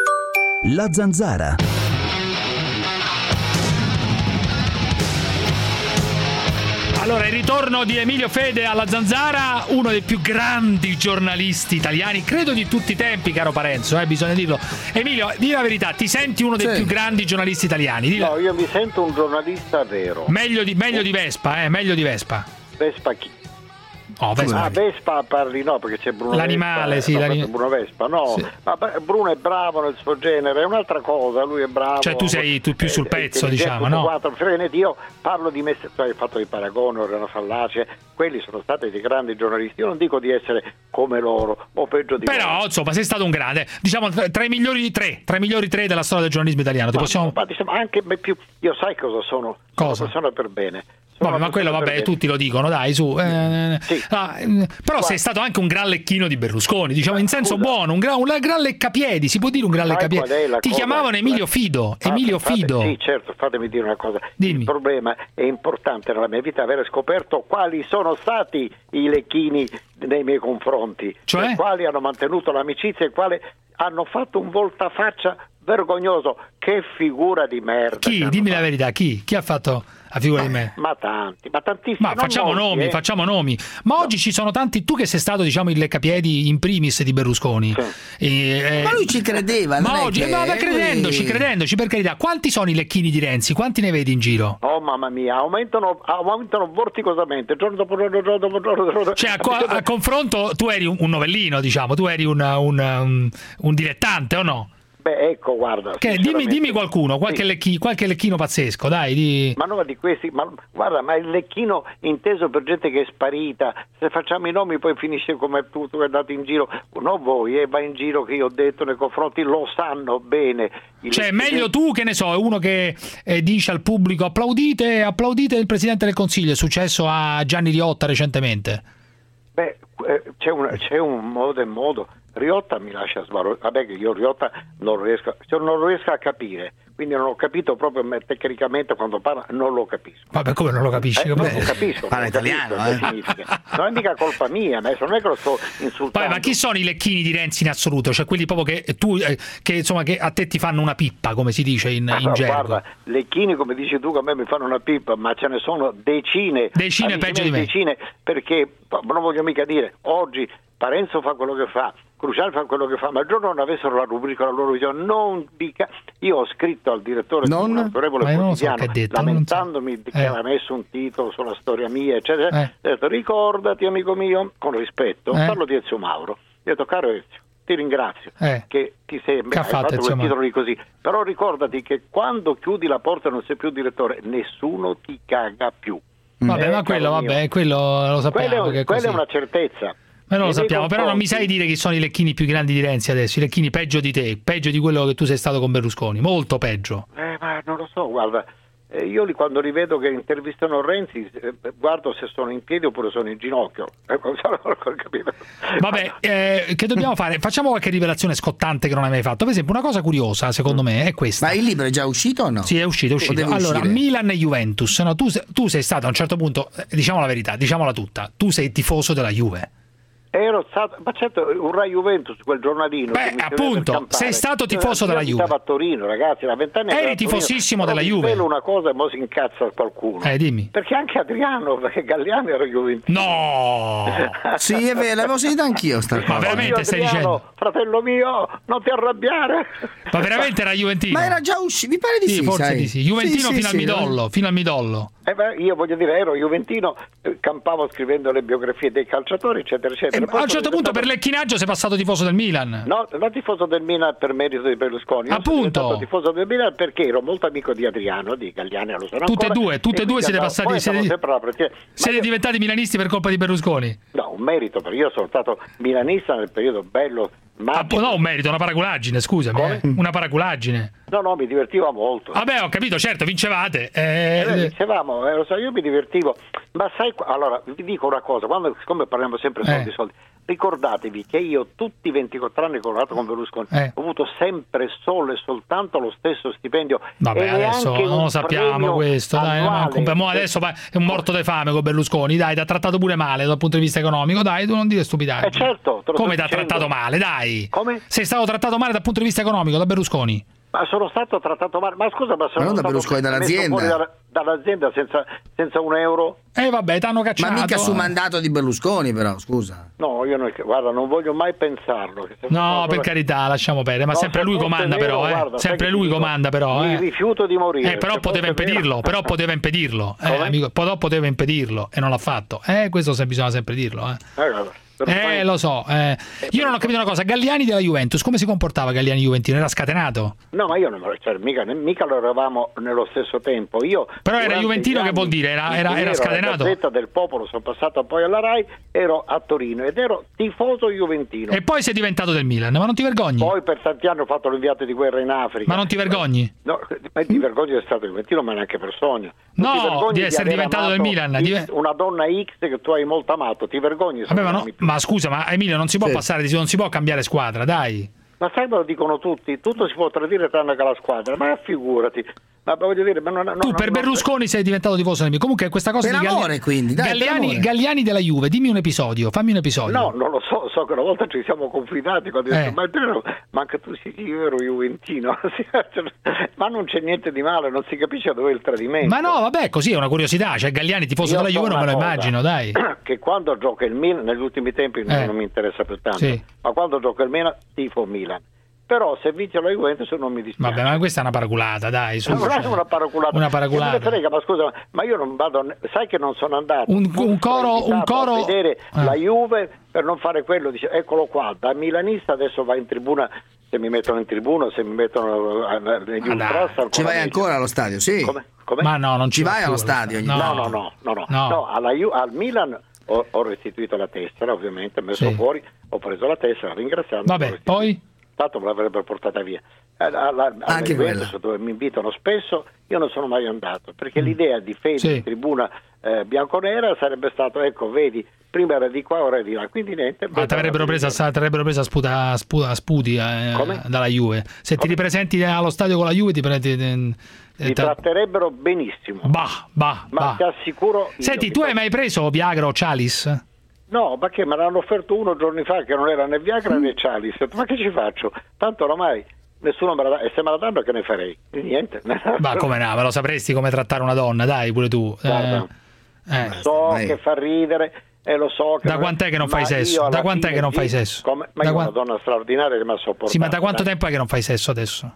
La Zanzara. Allora, il ritorno di Emilio Fede alla Zanzara, uno dei più grandi giornalisti italiani, credo di tutti i tempi, caro Parenzo, eh, bisogna dirlo. Emilio, di la verità, ti senti uno dei Sì. più grandi giornalisti italiani? Dilla. No, io mi sento un giornalista vero. Meglio di, meglio di Vespa, eh, meglio di Vespa. Vespa chi? Oh, Vespa. Ah, Vespa parli no, perché c'è Bruno L'animale, Vespa, sì, no, l'anima- Bruno Vespa, no. Sì. Ma beh, Bruno è bravo nel suo genere, è un'altra cosa, lui è bravo. Cioè tu sei tu più sul eh, pezzo, intelligente, diciamo, tutto no? quanto. Frenete, io parlo di me, tu hai fatto i paragoni, Oriana Fallace, quelli sono stati dei grandi giornalisti. Io non dico di essere come loro o peggio di loro. Però, insomma, sei stato un grande, diciamo tra, tra i migliori tre, tra i migliori tre della storia del giornalismo italiano. Ti Ma, possiamo... ma diciamo anche più, io sai cosa sono? Sono Cosa? una persona per bene. Vabbè, ma quello, vabbè, tutti lo dicono, dai, su. Eh, ah, eh, però sei stato anche un gran lecchino di Berlusconi, diciamo in senso buono, un gran, un gran leccapiedi, si può dire un gran Sai leccapiedi. qual è la Ti cosa? chiamavano Emilio Fido, Emilio Fate- Fido. Sì, certo, fatemi dire una cosa. Il problema è importante nella mia vita avere scoperto quali sono stati i lecchini nei miei confronti, Cioè? i quali hanno mantenuto l'amicizia e quali hanno fatto un voltafaccia vergognoso. Che figura di merda. Chi? Dimmi la verità, chi? Chi ha fatto la figura di me? Ma tanti, ma tantissimi. Ma non facciamo molti, nomi, eh. facciamo nomi. Ma oggi ci sono tanti, tu che sei stato, diciamo, il leccapiedi in primis di Berlusconi. E, eh, Ma lui ci credeva, non Ma è oggi, che- ma vabbè, credendoci, lui- credendoci, per carità. Quanti sono i lecchini di Renzi? Quanti ne vedi in giro? Oh mamma mia, aumentano, aumentano vorticosamente, giorno dopo giorno, giorno dopo giorno. giorno dopo- Cioè, a, co- a confronto, tu eri un, un novellino, diciamo, tu eri un, un, un, un dilettante, o no? Beh, ecco, guarda. Che, dimmi, sinceramente- dimmi qualcuno, qualche, lecchi- qualche lecchino pazzesco, dai. Di... Ma no, di questi, ma guarda, ma il lecchino inteso per gente che è sparita, se facciamo i nomi poi finisce come tu, tu è andato in giro, non voi, eh, va in giro che io ho detto nei confronti, lo sanno bene. I Cioè, lecchini- meglio tu, che ne so, è uno che eh, dice al pubblico applaudite, applaudite il Presidente del Consiglio, è successo a Gianni Riotta recentemente. Beh, eh, c'è un, c'è un modo e modo. Riotta mi lascia sbalordire, vabbè che io Riotta non riesco, cioè non riesco a capire, quindi non ho capito proprio me- tecnicamente quando parla, non lo capisco. Vabbè, come non lo capisci? Eh, non Vabbè. lo capisco. Parla non lo italiano, capisco, eh. che significa. Non è mica colpa mia, adesso non è che lo sto insultando. Poi, ma chi sono i lecchini di Renzi in assoluto? Cioè quelli proprio che tu, eh, che insomma, che a te ti fanno una pippa, come si dice in, in Ah, gergo. guarda, lecchini come dici tu che a me mi fanno una pippa, ma ce ne sono decine, Decine a peggio di me. decine, perché non voglio mica dire oggi Parenzo fa quello che fa, Cruciani fa quello che fa, ma il giorno non avessero la rubrica la loro visione, non dica. Io ho scritto al direttore Non? di un autorevole Ma io non lo so quotidiano che ha detto, non lamentandomi di che Eh. aveva messo un titolo sulla storia mia, eccetera. Eh. Ho detto ricordati amico mio, con rispetto, Eh. parlo di Ezio Mauro. Io ho detto caro Ezio, ti ringrazio Eh. che ti sei Che ha hai fatto fatto Ezio quel Mauro? titolo di così, però ricordati che quando chiudi la porta e non sei più direttore, nessuno ti caga più. Vabbè, Eh, ma quello, caro mio. vabbè, quello lo sappiamo. Quella è, che è quella così. è una certezza. Ma non lo Nei miei sappiamo, però non mi sai confronti- dire chi sono i lecchini più grandi di Renzi adesso, i lecchini peggio di te, peggio di quello che tu sei stato con Berlusconi, molto peggio. Eh, ma non lo so, guarda, eh, io li, quando li vedo che intervistano Renzi, eh, guardo se sono in piedi oppure sono in ginocchio. Eh, non ho capito. Vabbè, eh, che dobbiamo fare? Facciamo qualche rivelazione scottante che non hai mai fatto. Per esempio, una cosa curiosa, secondo me, è questa. Ma il libro è già uscito o no? Sì, è uscito, è O uscito. deve Allora, uscire? Milan e Juventus. No, tu, se- tu sei stato a un certo punto, eh, diciamo la verità, diciamola tutta, tu sei tifoso della Juve. Ero stato, ma certo, un Rai Juventus, quel giornalino. Beh, che mi appunto, teneva per campare. sei stato tifoso Io della abitavo Juve. a Torino, ragazzi, da vent'anni. Eri ero a Torino. tifosissimo Però della vi Juve. svelo una cosa e mo si incazza qualcuno. Eh, dimmi. Perché anche Adriano, perché Galliani era Juventino. No! Sì, è vero, l'avevo sentita anch'io sta cosa. Ma veramente stai Adriano, dicendo? fratello mio, non ti arrabbiare. Ma veramente era Juventino? Ma era già uscito, mi pare di sì, forse sai. di sì. Juventino Sì, fino sì, al sì, midollo, fino al midollo. Eh beh, io voglio dire, ero Juventino, eh, campavo scrivendo le biografie dei calciatori, eccetera, eccetera. E Poi a un sono certo punto per diventato- lecchinaggio sei passato tifoso del Milan. No, non tifoso del Milan per merito di Berlusconi. Io Appunto. sono diventato tifoso del Milan perché ero molto amico di Adriano, di Galliani, lo sono Tutte e ancora, due, tutte e due quindi siete andavo- passati- poi siete- andavo sempre alla partita. Ma Siete io- diventati milanisti per colpa di Berlusconi? No, un merito, perché io sono stato milanista nel periodo bello, Ah, magico. no, un merito, una paraculaggine, scusami. Come? Eh. Una paraculaggine. No, no, mi divertiva molto. Vabbè, ho capito, certo, vincevate. Eh, Eh, dicevamo, eh, lo so, io mi divertivo, ma sai, qua- allora vi dico una cosa, quando, siccome parliamo sempre di soldi, Eh. soldi, ricordatevi che io tutti i ventiquattro anni che ho lavorato con Berlusconi Eh. ho avuto sempre solo e soltanto lo stesso stipendio. Vabbè, e adesso neanche non un lo sappiamo premio questo, dai, annuale. ma comp- mo adesso va- è un morto di fame con Berlusconi, dai, ti ha trattato pure male dal punto di vista economico, dai, tu non dire stupidaggini. Eh certo, te lo Come sto ti ha dicendo. trattato male, dai? Come? Sei stato trattato male dal punto di vista economico da Berlusconi? Ma sono stato trattato male, ma scusa, ma sono Ma non da stato Berlusconi, dall'azienda. messo fuori dalla- dall'azienda senza, senza un euro? Eh vabbè, t'hanno cacciato. Ma mica su mandato di Berlusconi, però, scusa. No, io non, guarda, non voglio mai pensarlo. Che se No, fosse- per carità, lasciamo perdere, ma No, sempre se lui fosse comanda vero, però, eh. guarda, sai Sempre che lui ti dico? comanda però, Mi eh. rifiuto di morire. Eh, però se poteva fosse impedirlo, vero. però poteva impedirlo, eh, Come? amico, però poteva impedirlo e non l'ha fatto. Eh, questo se bisogna sempre dirlo, eh. Eh, guarda, per Eh, fare- lo so. eh. Io non ho capito una cosa. Galliani della Juventus, come si comportava Galliani Juventino? Era scatenato? No, ma io non cioè, mica, mica lo eravamo nello stesso tempo. Io Però era durante Juventino, gli che anni vuol dire? Era- in era- cui era ero scatenato? alla Gazzetta del Popolo, sono passato poi alla Rai, ero a Torino ed ero tifoso juventino. E poi sei diventato del Milan, ma non ti vergogni? Poi per tanti anni ho fatto l'inviato di guerra in Africa. Ma non ti vergogni? No, ma ti vergogni di essere stato juventino, ma neanche per sogno. Non No, ti vergogni di essere aver diventato del amato Milan, X, dive- una donna X che tu hai molto amato, ti vergogni? se Vabbè, ma, non no- ami più. ma scusa, ma Emilio non si può Sì. passare di non si può cambiare squadra, dai. Ma sai, me lo dicono tutti, tutto si può tradire tranne che la squadra, ma figurati. Ma voglio dire, ma non, non, Tu per non- Berlusconi sei diventato tifoso nemico. Comunque questa cosa Per di Galli- amore, quindi, dai, per Galliani, amore. Galliani della Juve, dimmi un episodio, fammi un episodio. No, non lo so, so che una volta ci siamo confidati quando ho Eh. detto, ma è vero, ma anche tu sì, io ero juventino, ma non c'è niente di male, non si capisce dove è il tradimento. Ma no, vabbè, così è una curiosità, cioè Galliani tifoso Io della so Juve non me una lo cosa, immagino, dai. Che quando gioca il Milan, negli ultimi tempi Eh. non mi interessa più tanto, Sì. ma quando gioca il Milan, tifo Milan. Però se vince la Juventus non mi dispiace. Vabbè, ma questa è una paraculata, dai, su. Non è cioè. una paraculata. Una paraculata. Che me ne frega, ma scusa, ma io non vado, sai che non sono andato. Un- Fu un coro- un invitato coro- a vedere Ah. la Juve per non fare quello, dice eccolo qua, da milanista adesso va in tribuna, se mi mettono in tribuna, se mi mettono eh, negli Ma dai, ultras, ancora Ci vai meglio. ancora allo stadio, sì. Come? Come? Ma no, non ci Ci va vai più allo stadio ogni no. No, no, no, no, no, No. no, alla Ju- al Milan ho, ho restituito la tessera, ovviamente, messo Sì. fuori, ho preso la tessera, ringraziando. Vabbè, poi? Tanto me l'avrebbero portata via. Eh, alla- alla Anche Juventus, quella. dove mi invitano spesso, io non sono mai andato, perché l'idea di Fede Sì. in tribuna eh, bianconera sarebbe stato, ecco, vedi, prima era di qua, ora è di là, quindi niente. Ma ti avrebbero presa, ti avrebbero presa a sputa, a sputa- a sputi eh, Come? dalla Juve. Se ti ripresenti allo stadio con la Juve ti prendi. eh, Mi eh, ta- tratterebbero benissimo, Bah, bah, ma bah. ti assicuro... io Senti, ti tu hai posso- mai preso Viagra o Chalice? No, ma che me l'hanno offerto uno giorni fa che non era né Viagra né Chalice. Ho detto, ma che ci faccio? Tanto ormai nessuno me la dà, e se me la danno che ne farei? Niente. Ma come no, me lo sapresti come trattare una donna, dai, pure tu. Eh, Guarda, eh. so Vai. che fa ridere e lo so che Da non- quant'è che non fai ma sesso? io alla Da quant'è fine che non fai sì, sesso? come- ma Da io qua- una donna straordinaria che mi ha sopportato. Sì, ma da quanto dai. tempo è che non fai sesso adesso?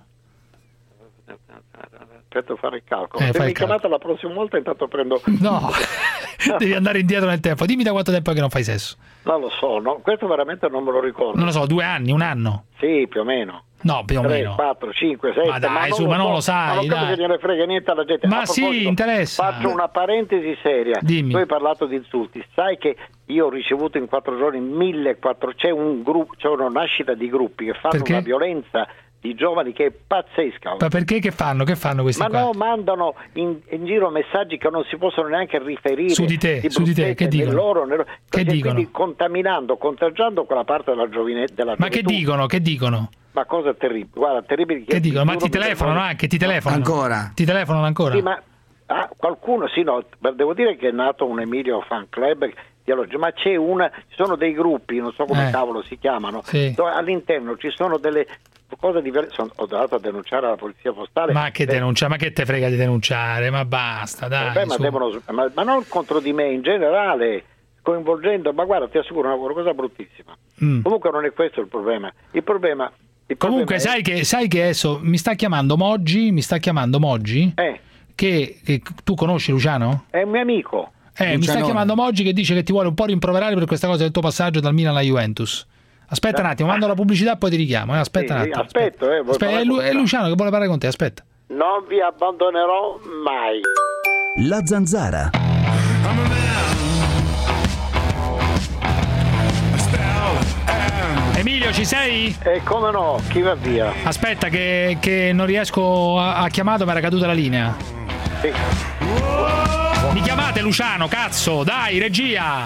Aspetta a fare il calcolo. Eh, se fai mi il calcolo. chiamate la prossima volta intanto prendo... No, devi andare indietro nel tempo. Dimmi da quanto tempo è che non fai sesso. Non lo so, no? Questo veramente non me lo ricordo. Non lo so, due anni, un anno? Sì, più o meno. No, più o tre, meno. quattro, cinque, sette. Ma dai, su, ma non lo sai, Ma non credo dai. che gliene frega niente alla gente. Ma A sì, proposito, interessa. Faccio una parentesi seria. Dimmi. Tu hai parlato di insulti. Sai che io ho ricevuto in quattro giorni millequattrocento. C'è un gruppo, c'è una nascita di gruppi che fanno Perché? una violenza di giovani che è pazzesca. Ma perché che fanno? Che fanno questi Ma qua? no, mandano in, in giro messaggi che non si possono neanche riferire Su di te, su di te, bruttezze che dicono? nel loro, nel- Che perché dicono? quindi contaminando, contagiando quella parte della giovine, della Ma che gioventù. dicono? Che dicono? Ma cosa terribile, guarda, terribile. Che dicono? Ma uno ti mi telefonano vergogna. anche? Ti telefonano? Ancora? Ti telefonano ancora? Sì, ma ah, qualcuno, sì, no, ma devo dire che è nato un Emilio Fan Club di alloggi, ma c'è una, ci sono dei gruppi, non so come Eh. cavolo si chiamano, Sì. dove all'interno ci sono delle cose diverse. Sono, ho dato a denunciare alla polizia postale. Ma che Eh, denuncia? Ma che te frega di denunciare? Ma basta, dai. Vabbè, ma, su. devono, ma, ma non contro di me, in generale, coinvolgendo, ma guarda, ti assicuro una cosa bruttissima. Mm. Comunque non è questo il problema. Il problema, il Comunque, problema sai che, sai che adesso mi sta chiamando Moggi, mi sta chiamando Moggi, è, eh, che, che tu conosci Luciano? è un mio amico. Eh, mi sta Lucianone. chiamando Moggi che dice che ti vuole un po' rimproverare per questa cosa del tuo passaggio dal Milan alla Juventus. Aspetta un attimo, mando la pubblicità e poi ti richiamo. Eh. Aspetta Sì, un attimo. aspetto, eh, vuoi Aspetta, parlare è, Lu- con- è Luciano che vuole parlare con te, aspetta. Non vi abbandonerò mai. La Zanzara. Emilio, ci sei? E come no, chi va via? Aspetta che, che non riesco a, a chiamato, mi era caduta la linea. Sì. Mi chiamate Luciano, cazzo, dai, regia.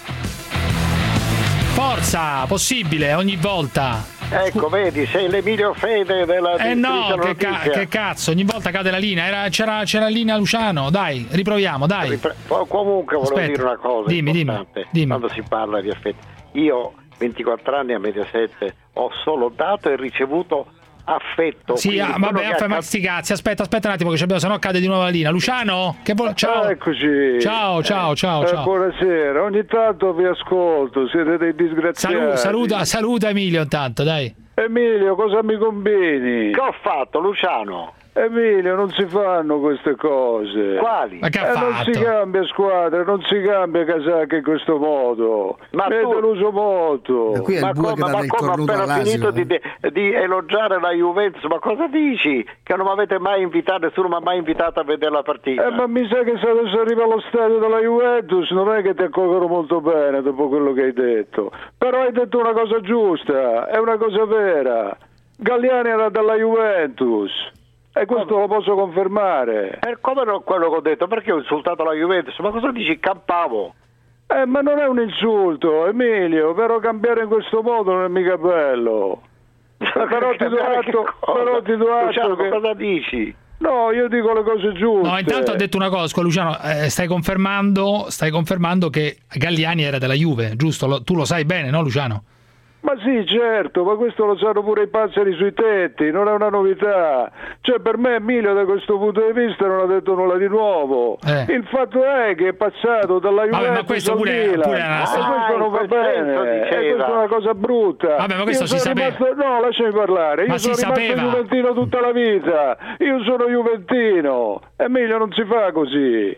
Forza, possibile, ogni volta. Ecco, vedi, sei l'Emilio Fede della Eh no, Striscia che, ca- Notizia. che cazzo, ogni volta cade la linea. Era- c'era, c'era la linea Luciano, dai, riproviamo, dai. Ripre- poi comunque volevo Aspetta, dire una cosa dimmi, dimmi, importante dimmi. quando si parla di affetti. Io ventiquattro anni a Mediaset ho solo dato e ricevuto affetto. Sì, ah, vabbè, affa, ma sti cazzi, aspetta, aspetta un attimo che ci abbiamo, sennò cade di nuovo la linea. Luciano? Che vo- ciao. Eccoci. Ciao, ciao, ciao, Eh, ciao. buonasera, ogni tanto vi ascolto, siete dei disgraziati. Salu- saluta, saluta Emilio intanto, dai. Emilio, cosa mi combini? Che ho fatto, Luciano? Emilio, non si fanno queste cose. Quali? Ma che ha Eh, non fatto? si cambia squadra, non si cambia casacca in questo modo. Ma mi hai tu- deluso molto. qui è il Ma bue come, che dà ma del come ho cornuto appena all'asino. finito di, di elogiare la Juventus, ma cosa dici? Che non mi avete mai invitato, nessuno mi ha mai invitato a vedere la partita. Eh, ma mi sa che se adesso arriva allo stadio della Juventus non è che ti accolgono molto bene dopo quello che hai detto. Però hai detto una cosa giusta, è una cosa vera. Galliani era della Juventus. E questo lo posso confermare. E come no, quello che ho detto? Perché ho insultato la Juventus? Ma cosa dici? Campavo. Eh, ma non è un insulto, Emilio, però cambiare in questo modo non è mica bello. però ti do atto, però ti do atto Luciano, che... cosa dici? No, io dico le cose giuste. No, intanto ha detto una cosa, scusa, Luciano, eh, stai confermando, stai confermando che Galliani era della Juve, giusto? Lo, tu lo sai bene, no, Luciano? Ma sì, certo, ma questo lo sanno pure i passeri sui tetti, non è una novità. Cioè, per me Emilio da questo punto di vista non ha detto nulla di nuovo. Eh. Il fatto è che è passato dalla Vabbè, Juventus ma questo al pure- Milan. pure è una- E questo Ah, non in va quel senso bene, e diceva. questa è una cosa brutta. Vabbè, ma questo io si sono sapeva. rimasto... No, lasciami parlare. Ma Io si sono rimasto sapeva. juventino tutta la vita. Io sono juventino. Emilio non si fa così.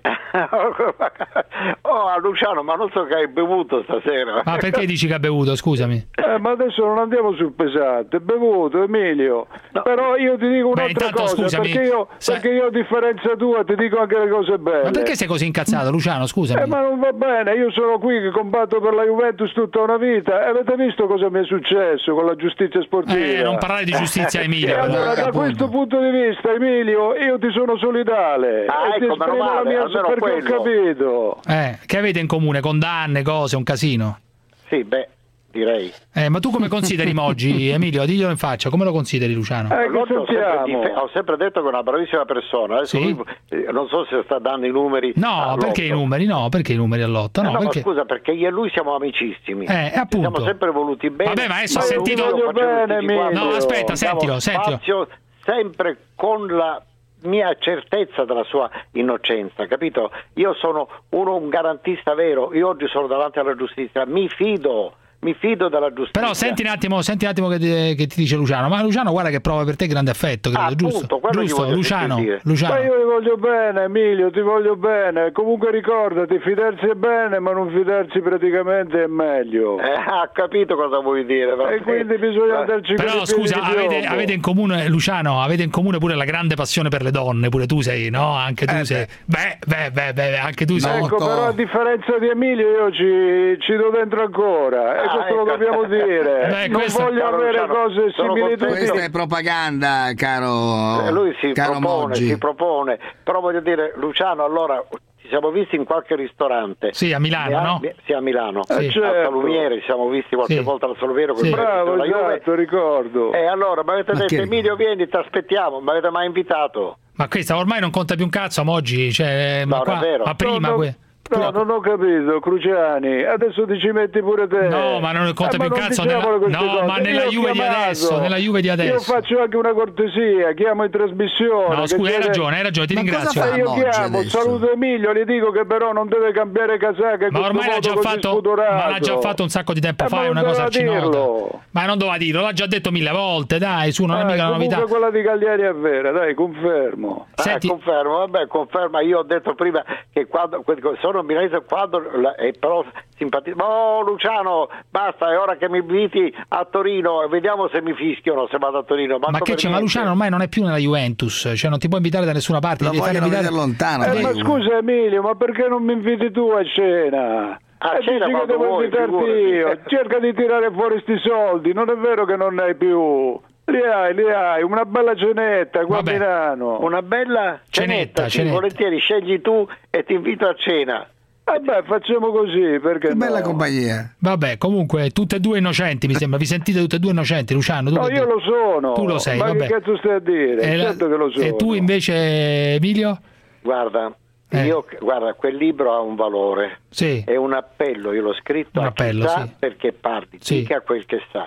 Oh, Luciano, ma non so che hai bevuto stasera. Ma perché dici che ha bevuto, scusami? Eh, ma adesso non andiamo sul pesante, bevuto Emilio. Però io ti dico Beh, un'altra intanto, cosa, scusami, perché io, sai- perché io a differenza tua ti dico anche le cose belle. Ma perché sei così incazzato, Luciano? Scusami. Eh, ma non va bene, io sono qui che combatto per la Juventus tutta una vita e avete visto cosa mi è successo con la giustizia sportiva? Eh, non parlare di giustizia, Emilio. E allora, da questo punto di vista, Emilio, io ti sono solidale Ah, e ti ecco, meno esprimo la male, mia almeno perché quello. ho capito. Eh, che avete in comune? Condanne, cose, un casino. Sì, beh, direi. Eh, ma tu come consideri Moggi, Emilio? Diglielo in faccia, come lo consideri, Luciano? Eh, L'ho che sempre sentiamo. dife- ho sempre detto che è una bravissima persona. Adesso Sì? lui, eh, non so se sta dando i numeri. No, all'otto. perché i numeri? No, perché i numeri all'otto? Eh No, no, perché... ma scusa, perché io e lui siamo amicissimi. Eh, Ci appunto. siamo sempre voluti bene. Vabbè, ma adesso ha io sentito- lo facevo Bene, tutti quanti. No, aspetta, Diamo sentilo, sentilo. spazio sempre con la mia certezza della sua innocenza, capito? Io sono uno un garantista vero, io oggi sono davanti alla giustizia, mi fido. Mi fido della giustizia. Però senti un attimo, senti un attimo che ti, che ti dice Luciano. Ma Luciano guarda che prova per te grande affetto, credo, Ah, giusto? appunto, quello gli Giusto, voglio Luciano, sentire. Luciano. Ma io ti voglio bene, Emilio, ti voglio bene. Comunque ricordati, fidarsi è bene, ma non fidarsi praticamente è meglio. Eh, ha capito cosa vuoi dire. E quindi bisogna andarci con Però i piedi scusa, di avete, piombo. avete in comune, Luciano, avete in comune pure la grande passione per le donne, pure tu sei, no? Anche tu sei. Beh, beh, beh, beh, anche tu sei. Ecco, però a differenza di Emilio io ci, ci do dentro ancora e Ah, questo lo ecco. dobbiamo dire. Beh, non questo- voglio Caro avere Luciano, cose sono similitudini. Questa è propaganda, caro, Eh, lui si caro propone, Moggi. si propone, però voglio dire, Luciano, allora ci siamo visti in qualche ristorante. Sì, a Milano, E a- no? Sì, a Milano. Eh, A certo. Salumiere ci siamo visti qualche Sì. volta al Salumiere con Sì. il presidente Bravo, della Juve. esatto, ricordo. E allora mi avete Ma detto che- Emilio vieni, ti aspettiamo, mi avete mai invitato? Ma questa ormai non conta più un cazzo a Moggi, cioè, ma, No, qua- davvero. ma prima No, no, que- No, non ho capito, Cruciani. Adesso ti ci metti pure te. No, ma non conta Eh, più ma un non cazzo diciamole nella- queste no, cose. ma nella Io ho Juve di chiamato. adesso, nella Juve di adesso. Io faccio anche una cortesia, chiamo in trasmissione. No, che scusa, hai siete- ragione, hai ragione, ti Ma cosa ringrazio. fa? E io Moggi chiamo, adesso? saluto Emilio, gli dico che però non deve cambiare casacca in Ma questo ormai l'ha modo già così fatto, spudorato. ma l'ha già fatto un sacco di tempo Eh, fa, ma è non una cosa doveva ci dirlo. nota. Ma non doveva dirlo, l'ha già detto mille volte, dai, su, non è Eh, mica una comunque novità. quella di Cagliari è vera, dai, confermo. Senti- Eh, confermo, vabbè, conferma, io ho detto prima che quando sono milanese quando la- e però simpatizzo. Oh Luciano, basta, è ora che mi inviti a Torino, vediamo se mi fischiano se vado a Torino. Ma manco che per c'è? Ma niente. Luciano ormai non è più nella Juventus, cioè non ti può invitare da nessuna parte. Lo devi fare vogliono invitare... vedere lontano. Eh, dai. ma scusa Emilio, ma perché non mi inviti tu a cena? A Eh, cena dici che quando devo vuoi, invitarti figurati. io. Cerca di tirare fuori sti soldi, non è vero che non ne hai più. Li hai, li hai, una bella cenetta qua Vabbè. a Milano. Una bella Cenetta, cenetta, sì, cenetta. volentieri, scegli tu e ti invito a cena. Eh beh, facciamo così, perché Che bella no? compagnia. Vabbè, comunque, tutte e due innocenti, mi sembra. Vi sentite tutte e due innocenti, Luciano? Tu No, che io dici? lo sono. Tu lo sei, ma vabbè. che cazzo stai a dire? E, la- Certo che lo sono. e tu invece, Emilio? Guarda, Eh. io, guarda, quel libro ha un valore. Sì. È un appello, io l'ho scritto Un a appello, chi sa sì. perché parli, Sì. dica quel che sa.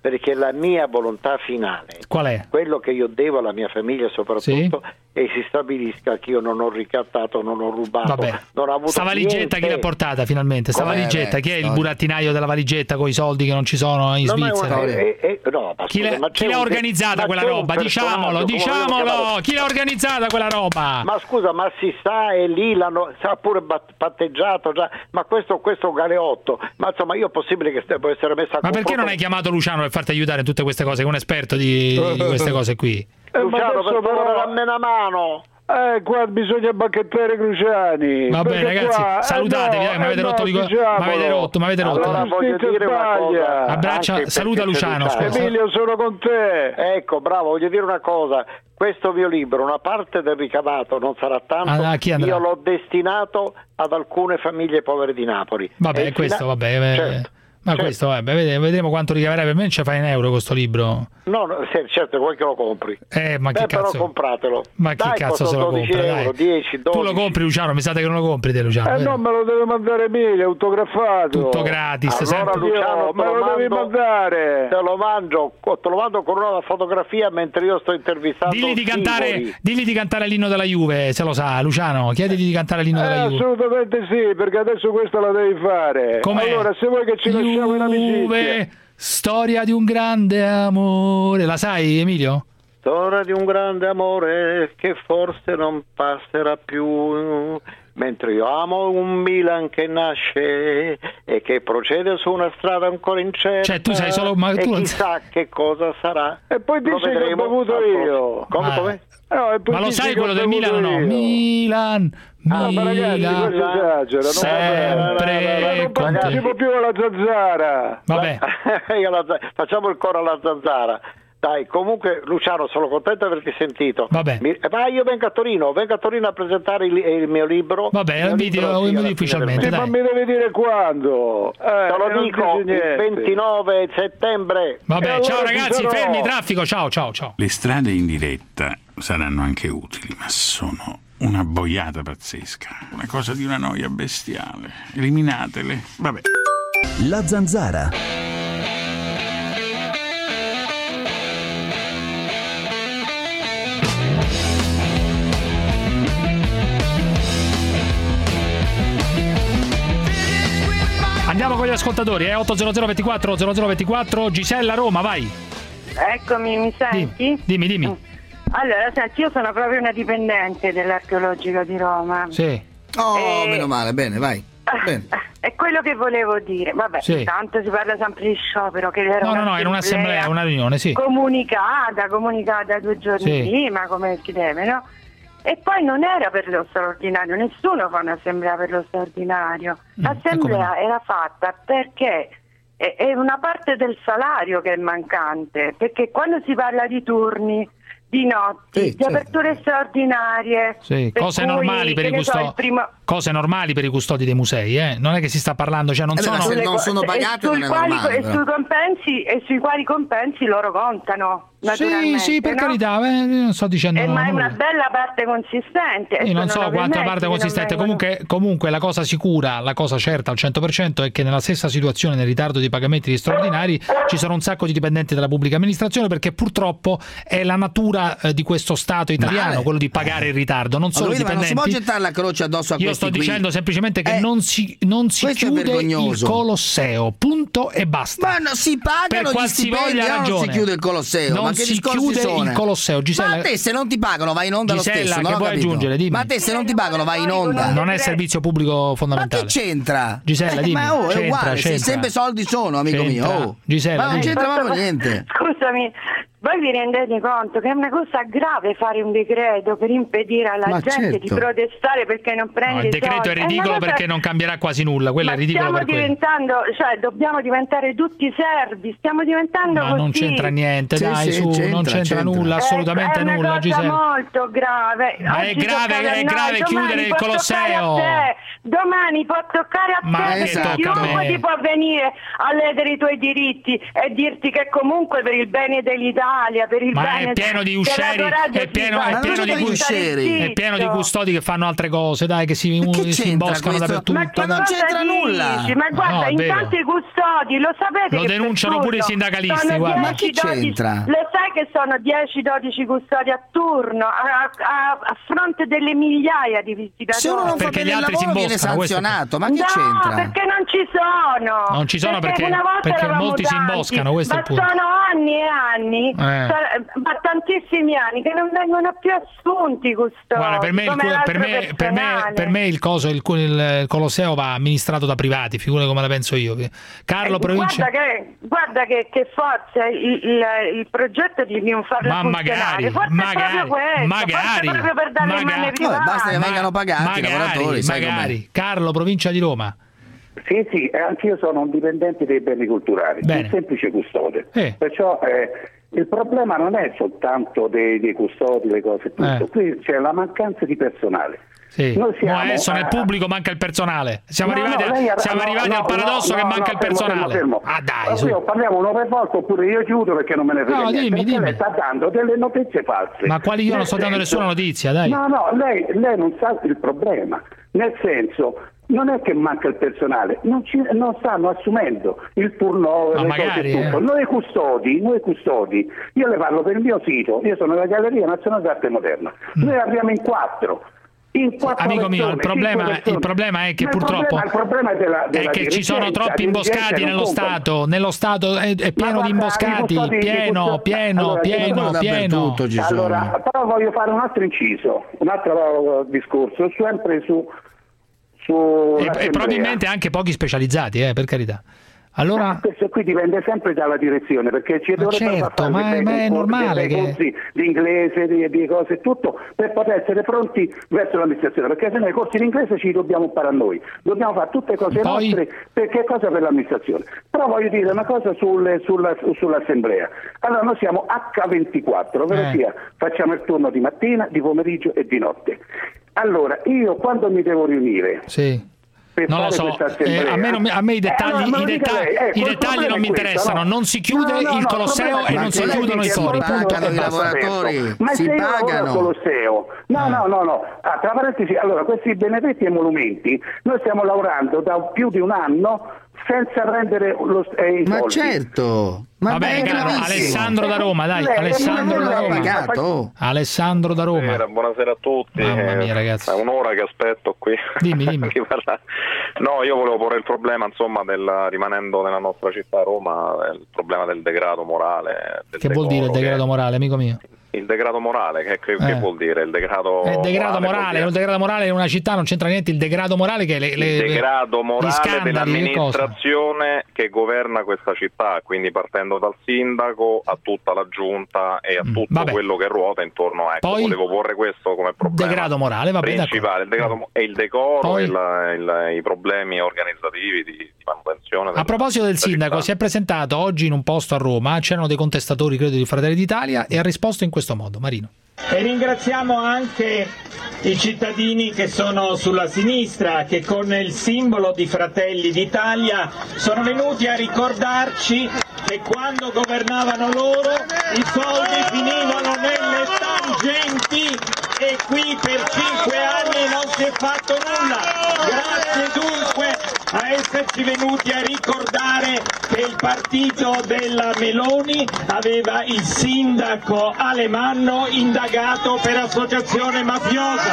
perché la mia volontà finale, qual è? Quello che io devo alla mia famiglia soprattutto, sì, e si stabilisca che io non ho ricattato, non ho rubato, Vabbè. non ho avuto sta valigetta niente. chi l'ha portata finalmente? Sta Come? valigetta, Eh, chi è il no. burattinaio della valigetta con i soldi che non ci sono in No, ma è Svizzera? una- eh, eh, no, ma Chi scusa, l'ha, ma chi c'è l'ha un- organizzata ma quella c'è un roba? personaggio, Diciamolo, come diciamolo! vogliono chiamare- Chi l'ha organizzata quella roba? Ma scusa, ma si sa, e lì l'hanno sa pure bat- patteggiato già, ma questo, questo galeotto, ma insomma io è possibile che può essere messa a Ma perché confronto- non hai chiamato Luciano per farti aiutare in tutte queste cose? Che è un esperto di, di queste cose qui. Eh, ma Luciano, adesso per favore, però- dammi una mano. Eh, qua bisogna bacchettare Cruciani. Va bene, perché ragazzi, qua- salutatevi, eh dai, no, mi avete eh rotto no, di co- diciamolo. mi avete rotto, mi avete rotto. Allora voglio dire una cosa. Abbraccia, anche saluta perché Luciano, c'è scusa. Emilio, sono con te. Ecco, bravo, voglio dire una cosa. Questo mio libro, una parte del ricavato non sarà tanto, Ah, a chi andrà? io l'ho destinato ad alcune famiglie povere di Napoli. Vabbè, E questo, fino a- vabbè. eh, Certo. Ma certo. questo, vabbè, vede- vedremo quanto ricaverai. Per me non ce fai in euro questo libro. No, no, sì, certo, vuoi che lo compri. Eh, ma che Beh, però cazzo? compratelo. Ma chi Dai, cazzo costa se lo dodici compra? euro, Dai. dieci, Tu dodici. lo compri, Luciano? Mi sa che non lo compri te, Luciano. Eh vero? no, me lo deve mandare Emilio, autografato. Tutto gratis, Allora, sempre. Luciano, Io, te me lo lo devi mando- mandare. Te lo mangio, te lo mando con una fotografia mentre io sto intervistando Digli di, cantare, singoli. digli di cantare l'inno della Juve, se lo sa, Luciano. Chiedigli di cantare l'inno Eh, della Juve. assolutamente sì, perché adesso questa la devi fare. Com'è? Allora, se vuoi che ci lasciamo in amicizia. Juve, storia di un grande amore. La sai, Emilio? Storia di un grande amore che forse non passerà più, mentre io amo un Milan che nasce e che procede su una strada ancora incerta. Cioè, tu sai solo- ma e tu non- chissà che cosa sarà. E poi Lo dici che ho vedremo bevuto al io. prossimo. Come, Ah. come? No, e poi Ma lo dici sai che quello ho del bevuto Milan o no? io. Milan, Ah, ma ragazzi, Milan, questo esagera, non sempre non con ci te. può più la zanzara. Vabbè, Io la za- Facciamo il coro alla zanzara. Dai, comunque Luciano, sono contento di averti sentito. Vabbè. Mi- eh, ma io vengo a Torino, vengo a Torino a presentare il, il mio libro. Vabbè, Il mio inviti- libro, lo sì, inviti alla fine ufficialmente, del Ma dai. mi devi dire quando? Eh, Te lo non dico dici il niente. ventinove settembre. vabbè, E allora ciao ci ragazzi, sarò. fermi, traffico, ciao, ciao, ciao. Le strade in diretta saranno anche utili, ma sono una boiata pazzesca, una cosa di una noia bestiale. Eliminatele. Vabbè. La Zanzara. Andiamo con gli ascoltatori, eh? otto zero zero ventiquattro zero zero ventiquattro, Gisella Roma, vai. Eccomi, mi senti? Dimmi, dimmi. Allora, senti, io sono proprio una dipendente dell'archeologico di Roma. Sì. Oh, Eh, meno male, bene, vai. Bene. È quello che volevo dire. Vabbè, Sì. tanto si parla sempre di sciopero, che era No, no, no, era un'assemblea, una riunione, sì. comunicata, comunicata due giorni Sì. prima, come si deve, no? E poi non era per lo straordinario, nessuno fa un'assemblea per lo straordinario. L'assemblea era fatta perché è è una parte del salario che è mancante, perché quando si parla di turni, di notti, Sì, di certo. aperture straordinarie, Sì, per cose cui, normali per che i ne so, custodi. il primo- Cose normali per i custodi dei musei, eh? Non è che si sta parlando, cioè non Eh beh, ma sono. se non sono e pagate sul non è quali- normale, e però. sui compensi e sui quali compensi loro contano, Sì, naturalmente. sì, per no? carità, eh, non sto dicendo Eh, ma è nulla. una bella parte consistente. Io non Adesso so ho quanta mesi parte che non consistente, vengono- comunque, comunque la cosa sicura, la cosa certa al cento per cento è che nella stessa situazione, nel ritardo di pagamenti di straordinari, ci sono un sacco di dipendenti della pubblica amministrazione, perché purtroppo è la natura eh, di questo Stato italiano, Male. quello di pagare il ritardo, non Ma solo lo vedi, ma non si può dipendenti. gettare la croce addosso a Io questi sto qui. dicendo semplicemente che Eh, non si, non si questo è chiude il vergognoso. Colosseo, punto e basta. Ma no, si pagano Per gli qualsivoglia stipendi, no, non si ragione. chiude il Colosseo. Non ma che si discorsi chiude sono? il Colosseo, Gisella. Ma a te se non ti pagano vai in onda Gisella, lo stesso, che non ho vuoi capito. aggiungere? Dimmi. Ma a te se non ti pagano vai in onda. Non è servizio pubblico Ma fondamentale. che c'entra? Gisella, Eh, dimmi. ma oh, è C'entra, uguale, se c'entra. sempre soldi sono, amico C'entra. mio. Oh. Gisella, ma non dimmi. c'entra proprio niente. Scusami, voi vi rendete conto che è una cosa grave fare un decreto per impedire alla Ma gente certo. di protestare perché non prende No, il decreto soldi? è ridicolo una cosa- perché non cambierà quasi nulla, quello Ma è ridicolo stiamo per quello. diventando, cioè dobbiamo diventare tutti servi, stiamo diventando Ma così. non c'entra niente, Sì, dai, sì, su, c'entra, non c'entra c'entra. nulla, Eh, assolutamente è una nulla, cosa Gisella. molto grave. Ma è Oggi grave, tocca a è noi, grave domani chiudere il può toccare Colosseo. a te, domani può toccare a Ma te, che perché tocca a chiunque me? ti può venire a ledere i tuoi diritti e dirti che comunque per il bene dell'Italia l'Italia, per il Ma bene è pieno di della uscieri, tua radio è pieno, Ticino. è pieno di Non uscieri, è pieno di custodi che fanno altre cose, dai, che si, che si imboscano questo? dappertutto. Ma che non cosa c'entra dici? nulla. Ma guarda, No, è vero. intanto i custodi, lo sapete Lo che denunciano per pure i turno sindacalisti, sono guarda. Ma che dieci dodici c'entra? Lo sai che sono dieci dodici custodi a turno a, a- a fronte delle migliaia di visitatori? Se uno non fa Perché bene gli il altri si lavoro viene imboscano, questo- sanzionato, ma che no, c'entra? perché non ci sono. Non ci sono perché- una volta perché eravamo molti si tanti, imboscano, questo è ma il punto. sono anni e anni, Eh. so- ma tantissimi anni che non vengono più assunti custodi. Guarda, per me, il, come per, l'altro me, per, me, personale. per me il coso, il, il Colosseo va amministrato da privati, figura come la penso io. Carlo, Eh, provincia. Guarda che, guarda che, che forza il, il, il progetto di non farlo Ma funzionare. magari, Forse magari, è proprio questo, magari, forse proprio per dare le magari. mani private. Vabbè, basta che Ma- vengano pagati i magari, lavoratori, sai com'è. magari. Carlo, provincia di Roma. Sì, sì, e anch'io sono un dipendente dei beni culturali, Bene. un semplice custode. Eh. Perciò eh, il problema non è soltanto dei, dei custodi, le cose, tutto. Eh. Qui c'è la mancanza di personale. Sì. Noi siamo, Ma adesso nel eh, pubblico manca il personale. Siamo No, arrivati, no, a- lei ha- siamo no, arrivati no, al paradosso no, che no, manca no, il fermo, personale. fermo, fermo. Ah dai, Ma su. io parliamo una per volta oppure io chiudo perché non me ne frega No, niente. dimmi, Perché dimmi. lei sta dando delle notizie false. Ma quali io non Nel sto dando senso- nessuna notizia, dai. No, no, lei, lei non sa il problema. Nel senso, non è che manca il personale, non, ci, non stanno assumendo il turnover, Ma le magari, cose e tutto. eh. Noi custodi, noi custodi, io le parlo per il mio sito, io sono la Galleria Nazionale d'Arte Moderna. Noi arriviamo in quattro. In quattro Amico mio, persone, il problema, cinque persone. il problema è che Ma il purtroppo problema- il problema è, della, della è che ci sono dirigenza, troppi dirigenza imboscati non nello contano. Stato. Nello Stato è, è pieno Ma di guarda, imboscati, i custodi- i pieno, custodi- pieno, allora, pieno, guarda, pieno. dappertutto ci sono. Allora, però voglio fare un altro inciso, un altro discorso, sempre su, su E, e l'assemblea. probabilmente anche pochi specializzati, eh, per carità. Allora, Questo qui dipende sempre dalla direzione, perché ci Ma dovrebbero certo, fare ma è- dei ma è concorsi- normale dei che- corsi di inglese, di, di cose e tutto, per poter essere pronti verso l'amministrazione, perché se no i corsi di inglese ci dobbiamo imparare noi, dobbiamo fare tutte cose Poi- nostre, perché cosa per l'amministrazione. Però voglio dire una cosa sulle- sulla- sull'assemblea. Allora noi siamo acca ventiquattro, ovvero Eh. sia facciamo il turno di mattina, di pomeriggio e di notte. Allora, io quando mi devo riunire sì. per Non lo fare so, questa eh, assemblea- a me, non mi- a me i Eh, dettagli, allora, me lo i dica dettagli- lei. Ecco, i il dettagli problema non mi è questo, interessano, no? non si chiude No, no, il no, Colosseo problema è e non che si lei chiudono i dice fori, che punto e pagano i basta. lavoratori, Ma si se io lavoro pagano. al Colosseo, no, no, no, no. Ah, tra parentesi, allora questi benedetti emolumenti noi stiamo lavorando da più di un anno senza rendere lo, eh, i Ma soldi. certo, ma Vabbè, beh, caro, bravissimo. Alessandro da Roma, dai, Lei- Alessandro da lei- Roma. pagato, oh. Alessandro da Roma. Buonasera, buonasera a tutti. Mamma mia, Eh, ragazzi. È un'ora che aspetto qui. Dimmi, dimmi. di parlare. No, io volevo porre il problema, insomma, del, rimanendo nella nostra città Roma, il problema del degrado morale. Del Che vuol dire il decoro, degrado che- amico mio? Il degrado morale, che, che, che Eh. vuol dire? Il degrado, È degrado morale vuol morale, dire- il degrado morale in una città non c'entra niente, il degrado morale che le, le il degrado gli morale scandali, che cosa? dell'amministrazione che governa questa città, quindi partendo dal sindaco a tutta la giunta e a tutto Mm, vabbè. quello che ruota intorno. Ecco, Poi- volevo porre questo come problema Degrado morale, va bene, principale, il degrado mo- e il decoro Poi- e la- il- i problemi organizzativi di, di manutenzione. A della- proposito del della sindaco, città. si è presentato oggi in un posto a Roma, c'erano dei contestatori, credo, di Fratelli d'Italia e ha risposto in questo modo. Marino. E ringraziamo anche i cittadini che sono sulla sinistra, che con il simbolo di Fratelli d'Italia sono venuti a ricordarci che quando governavano loro i soldi finivano nelle tangenti e qui per cinque anni non si è fatto nulla. Grazie dunque a esserci venuti a ricordare che il partito della Meloni aveva il sindaco Alemanno indagato per associazione mafiosa.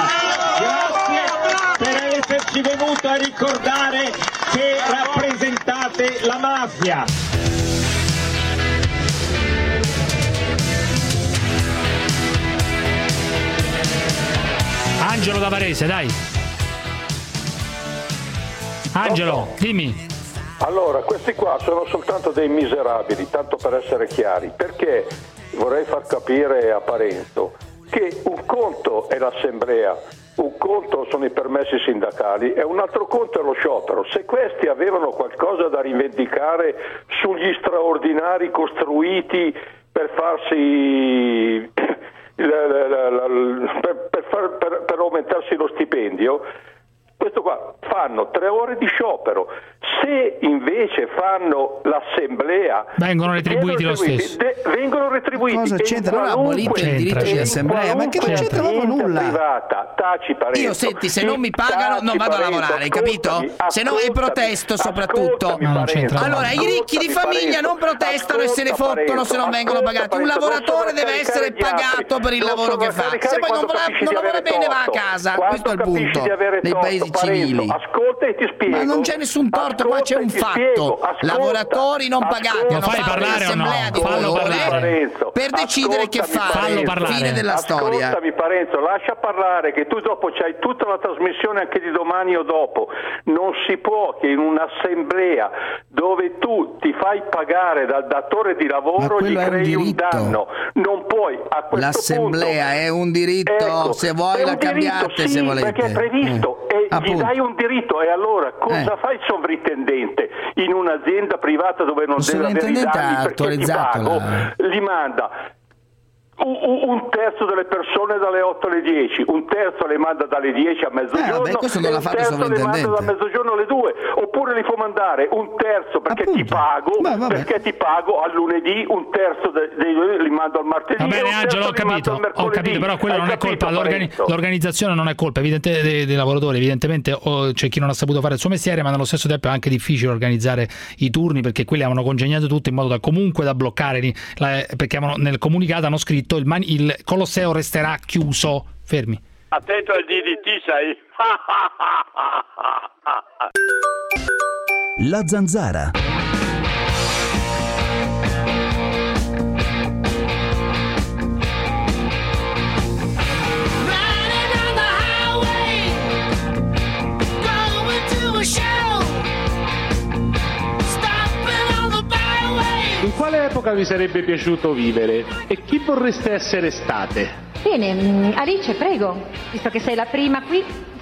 Grazie per esserci venuto a ricordare che rappresentate la mafia. Angelo da Varese, dai. Angelo, dimmi. Allora, questi qua sono soltanto dei miserabili, tanto per essere chiari, perché vorrei far capire a Parenzo che un conto è l'assemblea, un conto sono i permessi sindacali e un altro conto è lo sciopero. Se questi avevano qualcosa da rivendicare sugli straordinari costruiti per farsi la- la- la- la- per, per, far- per- per aumentarsi lo stipendio, questo qua fanno tre ore di sciopero. Se invece fanno l'assemblea vengono retribuiti lo stesso. De, vengono retribuiti. Cosa c'entra? Non ha abolito il diritto di assemblea, ma che non c'entra proprio nulla. Privata, taci Parenzo. Io senti, se non mi pagano non vado a lavorare, hai capito? Se no e protesto soprattutto. Allora i ricchi di famiglia non protestano e se ne fottono se non vengono pagati. Un lavoratore deve essere pagato per il lavoro che fa. Se poi non lavora bene va a casa. Questo è il punto nei paesi civili. Ascolta e ti spiego. Ma non c'è nessun torto, qua c'è un fatto. Lavoratori non pagati. Lo fai parlare o no? Fallo parlare. Per decidere che fare. Fine della storia. Ascoltami Parenzo, lascia parlare che tu dopo c'hai tutta la trasmissione anche di domani o dopo. Non si può che in un'assemblea dove tu ti fai pagare dal datore di lavoro gli crei un, un danno. Non puoi a questo L'assemblea punto, è un diritto, ecco, se vuoi la cambiate diritto, sì, se volete. Perché è previsto eh. e gli dai un diritto e allora cosa eh. fa il sovrintendente in un'azienda privata dove non deve avere i dati perché ti pago, la... li manda un terzo delle persone dalle otto alle dieci, un terzo le manda dalle dieci a mezzogiorno, eh, vabbè, questo non e l'ha un terzo le manda da mezzogiorno alle due, oppure li può mandare un terzo perché Appunto. ti pago, Beh, perché ti pago al lunedì, un terzo dei due li mando al martedì. Va bene Angelo, ho capito, ho capito, però quello Hai non è colpa, l'organi- l'organizzazione non è colpa evidente dei, dei lavoratori, evidentemente o c'è chi non ha saputo fare il suo mestiere, ma nello stesso tempo è anche difficile organizzare i turni perché quelli avevano congegnato tutto in modo da comunque da bloccare, la, perché avevano, nel comunicato hanno scritto il, man- il Colosseo resterà chiuso. Fermi. Attento al D D T, sai? La Zanzara. In quale epoca vi sarebbe piaciuto vivere e chi vorreste essere state? Bene, Alice, prego, visto che sei la prima qui.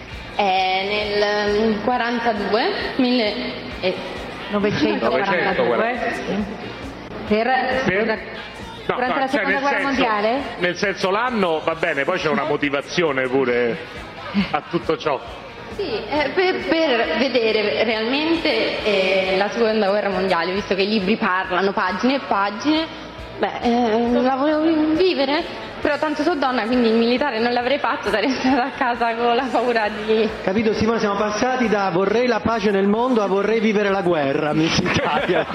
È nel quarantadue, millenovecentoquarantadue, sì. Per, per? La, no, durante no, la cioè seconda guerra senso, mondiale? Nel senso l'anno va bene, poi c'è una motivazione pure a tutto ciò. Sì, eh, per, per vedere realmente eh, la seconda guerra mondiale, visto che i libri parlano pagine e pagine, beh, eh, la volevo vivere, però tanto sono donna, quindi il militare non l'avrei fatto, sarei stata a casa con la paura di... Capito Simone, siamo passati da vorrei la pace nel mondo a vorrei vivere la guerra, mi si cambia.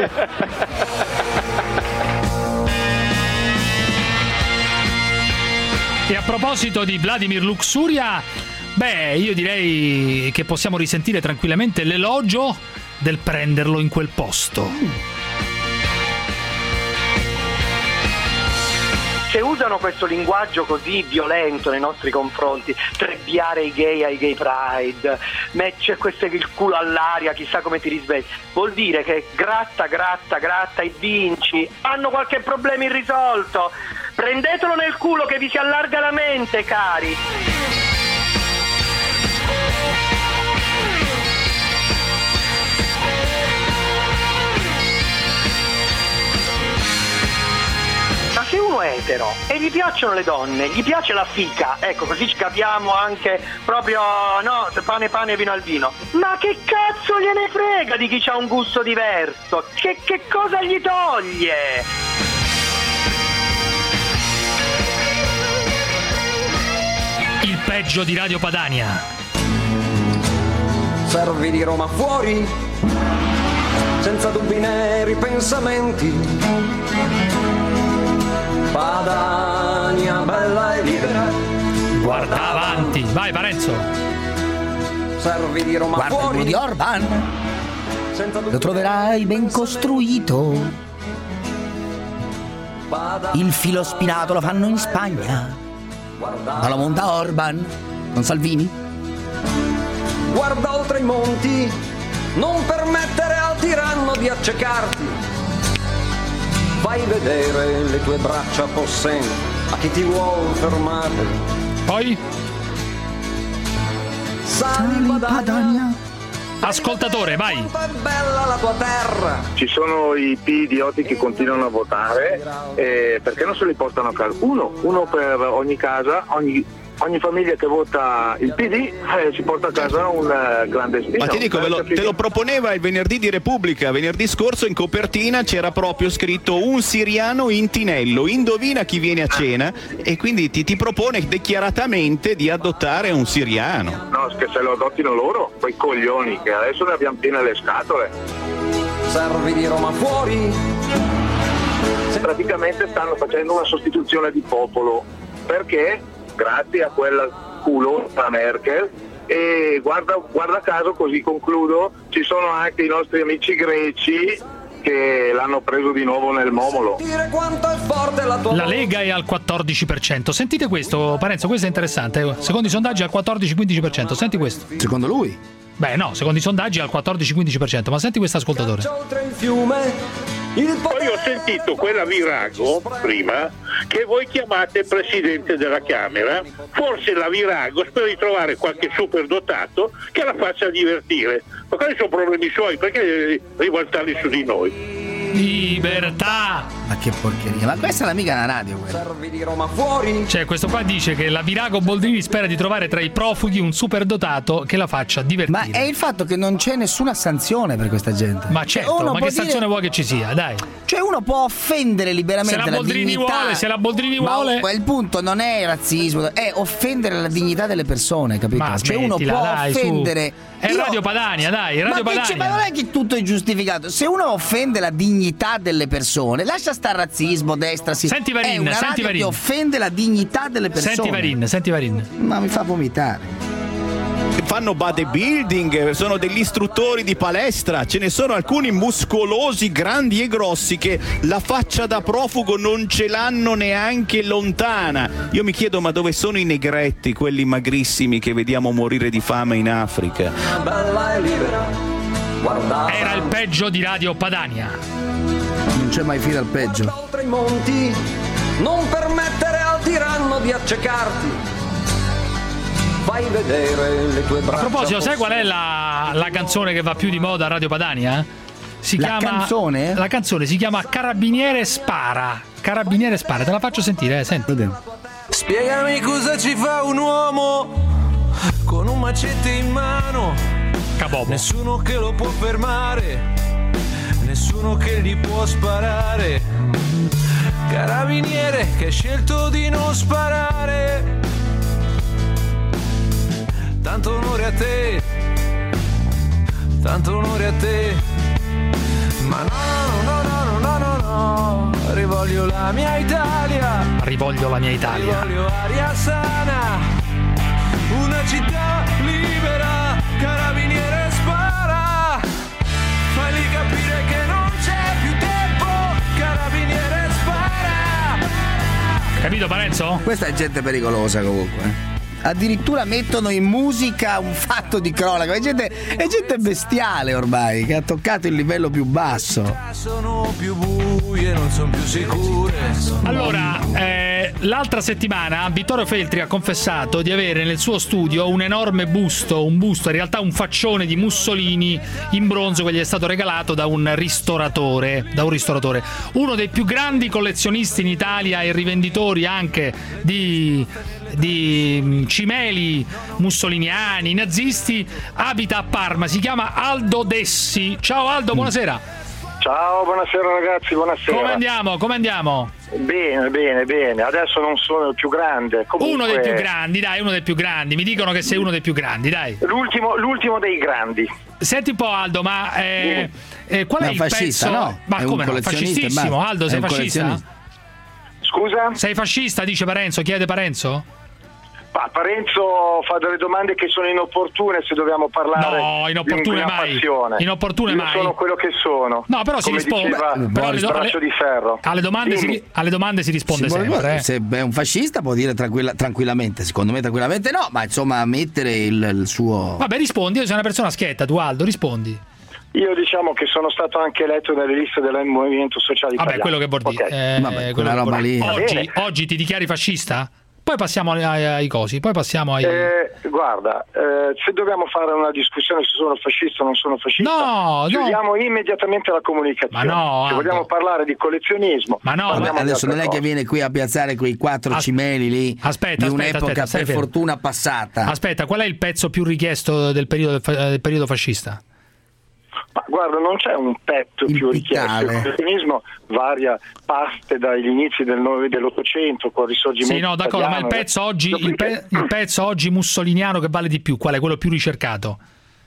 E a proposito di Vladimir Luxuria, beh, io direi che possiamo risentire tranquillamente l'elogio del prenderlo in quel posto. Se usano questo linguaggio così violento nei nostri confronti, trebbiare i gay ai gay pride, c'è questo il culo all'aria, chissà come ti risvegli, vuol dire che gratta, gratta, gratta e vinci, hanno qualche problema irrisolto, prendetelo nel culo che vi si allarga la mente, cari. Ma se uno è etero e gli piacciono le donne, gli piace la fica, ecco, così ci capiamo anche proprio, no, pane pane vino al vino. Ma che cazzo gliene frega di chi ha un gusto diverso? Che, che cosa gli toglie? Il peggio di Radio Padania. Servi di Roma fuori, senza dubbi né ripensamenti. Padania bella e libera. Guarda avanti, vai Parenzo. Servi di Roma Guarda fuori. Guarda di Orban, lo troverai ben costruito. Il filo spinato lo fanno in Spagna, ma lo monta Orban, non Salvini. Guarda oltre i monti, non permettere al tiranno di accecarti. Fai vedere le tue braccia possenti a chi ti vuol fermare. Poi? Sali Padania. Ascoltatore, vai. Quanto è bella la tua terra. Ci sono i P idioti che continuano a votare, eh, perché non se li portano a casa? Uno, uno per ogni casa, ogni ogni famiglia che vota il P D eh, si porta a casa un uh, clandestino. Ma ti dico, ve lo, te lo proponeva il venerdì di Repubblica. Venerdì scorso in copertina c'era proprio scritto un siriano in Tinello. Indovina chi viene a cena, e quindi ti, ti propone dichiaratamente di adottare un siriano. No, che se lo adottino loro, quei coglioni che adesso ne abbiamo piene le scatole. Servi di Roma fuori. Praticamente stanno facendo una sostituzione di popolo, perché grazie a quella culosa Merkel, e guarda, guarda caso, così concludo, ci sono anche i nostri amici greci che l'hanno preso di nuovo nel momolo. La Lega è al quattordici per cento. Sentite questo, Parenzo, questo è interessante. Secondo i sondaggi è al quattordici quindici per cento. Senti questo. Secondo lui? Beh, no, secondo i sondaggi è al quattordici quindici per cento, ma senti questo ascoltatore. Poi ho sentito quella Virago prima che voi chiamate presidente della Camera. Forse la Virago spera di trovare qualche superdotato che la faccia divertire. Ma quali sono problemi suoi? Perché rivoltarli su di noi? Libertà! Ma che porcheria, ma questa è l'amica della radio, quella. Di Roma fuori. Cioè, questo qua dice che la Virago Boldrini spera di trovare tra i profughi un superdotato che la faccia divertire. Ma è il fatto che non c'è nessuna sanzione per questa gente. Ma certo, uno ma che dire... sanzione vuoi che ci sia, dai? Cioè uno può offendere liberamente se la, la Boldrini dignità. vuole, se la Boldrini ma vuole. Il punto non è razzismo, è offendere la dignità delle persone, capito? Ma cioè uno può dai, offendere. Su. È Io... Radio Padania, dai, Radio ma Padania. Ma non è che tutto è giustificato. Se uno offende la dignità delle persone, lascia sta razzismo, destra, sinistra. Senti Varin, è una senti radio Varin. che offende la dignità delle persone. Senti Varin, senti Varin. Ma mi fa vomitare. Fanno bodybuilding, sono degli istruttori di palestra, ce ne sono alcuni muscolosi, grandi e grossi che la faccia da profugo non ce l'hanno neanche lontana. Io mi chiedo, ma dove sono i negretti, quelli magrissimi che vediamo morire di fame in Africa? Era il peggio di Radio Padania. Non c'è mai fine al peggio. Oltre i monti, non permettere al tiranno di accecarti. Fai vedere le tue braccia. A proposito, sai qual è la, la canzone che va più di moda a Radio Padania? Si la chiama, canzone? La canzone si chiama Carabiniere Spara. Carabiniere Spara, te la faccio sentire, eh, senti. Spiegami cosa ci fa un uomo con un macete in mano. Cabobo. Nessuno che lo può fermare, nessuno che gli può sparare. Carabiniere che ha scelto di non sparare. Tanto onore a te, tanto onore a te. Ma no, no, no, no, no, no, no. Rivoglio la mia Italia. Rivoglio la mia Italia. Rivoglio aria sana, una città libera. Carabiniere spara, fagli capire che non c'è più tempo. Carabiniere spara. Capito Parenzo? Questa è gente pericolosa comunque. Addirittura mettono in musica un fatto di cronaca. È gente, è gente bestiale ormai, che ha toccato il livello più basso. Sono più buie, non sono più sicure. Allora, eh, l'altra settimana Vittorio Feltri ha confessato di avere nel suo studio un enorme busto, un busto, in realtà un faccione di Mussolini in bronzo che gli è stato regalato da un ristoratore, da un ristoratore, uno dei più grandi collezionisti in Italia e rivenditori anche di di cimeli mussoliniani, nazisti, abita a Parma, si chiama Aldo Dessi. Ciao Aldo, buonasera. Ciao, buonasera ragazzi, buonasera. Come andiamo? Come andiamo? Bene, bene, bene. Adesso non sono il più grande. Comunque... Uno dei più grandi, dai, uno dei più grandi. Mi dicono che sei uno dei più grandi, dai. L'ultimo, l'ultimo dei grandi. Senti un po' Aldo, ma eh, eh, qual è no, il fascista, pezzo? No? Ma è come un no? Fascistissimo, Aldo, sei fascista? Scusa? Sei fascista, dice Parenzo, chiede Parenzo? Ma Parenzo fa delle domande che sono inopportune se dobbiamo parlare. No, inopportune mai. Passione. Inopportune Io mai. sono quello che sono. No, però si risponde. Però il braccio di ferro. Alle domande, si, alle domande si risponde si sempre. Eh. Se è un fascista può dire tranquilla, tranquillamente, secondo me tranquillamente no, ma insomma mettere il, il suo. Vabbè, rispondi, io sei una persona schietta, tu Aldo, rispondi. Io diciamo che sono stato anche eletto nelle liste del Movimento Sociale Italiano. Vabbè, quello che vuol dire. Okay. Eh, Vabbè, quella roba lì. Oggi, oggi ti dichiari fascista? poi passiamo ai, ai cosi, poi passiamo ai... Eh, guarda, eh, se dobbiamo fare una discussione se sono fascista o non sono fascista, no, chiudiamo no. immediatamente la comunicazione. Ma no, se vogliamo parlare di collezionismo, ma no, ma adesso non è cose. che viene qui a piazzare quei quattro As- cimeli lì aspetta, di aspetta, un'epoca aspetta, per fortuna passata. Aspetta, qual è il pezzo più richiesto del periodo, del periodo fascista? Ma guarda, non c'è un pezzo il più pitale. richiesto. Il comunismo varia, parte dagli inizi del nove, dell'Ottocento con il risorgimento. Sì, no, d'accordo, italiano, ma il pezzo oggi, il, pe- il pezzo oggi mussoliniano che vale di più, qual è quello più ricercato?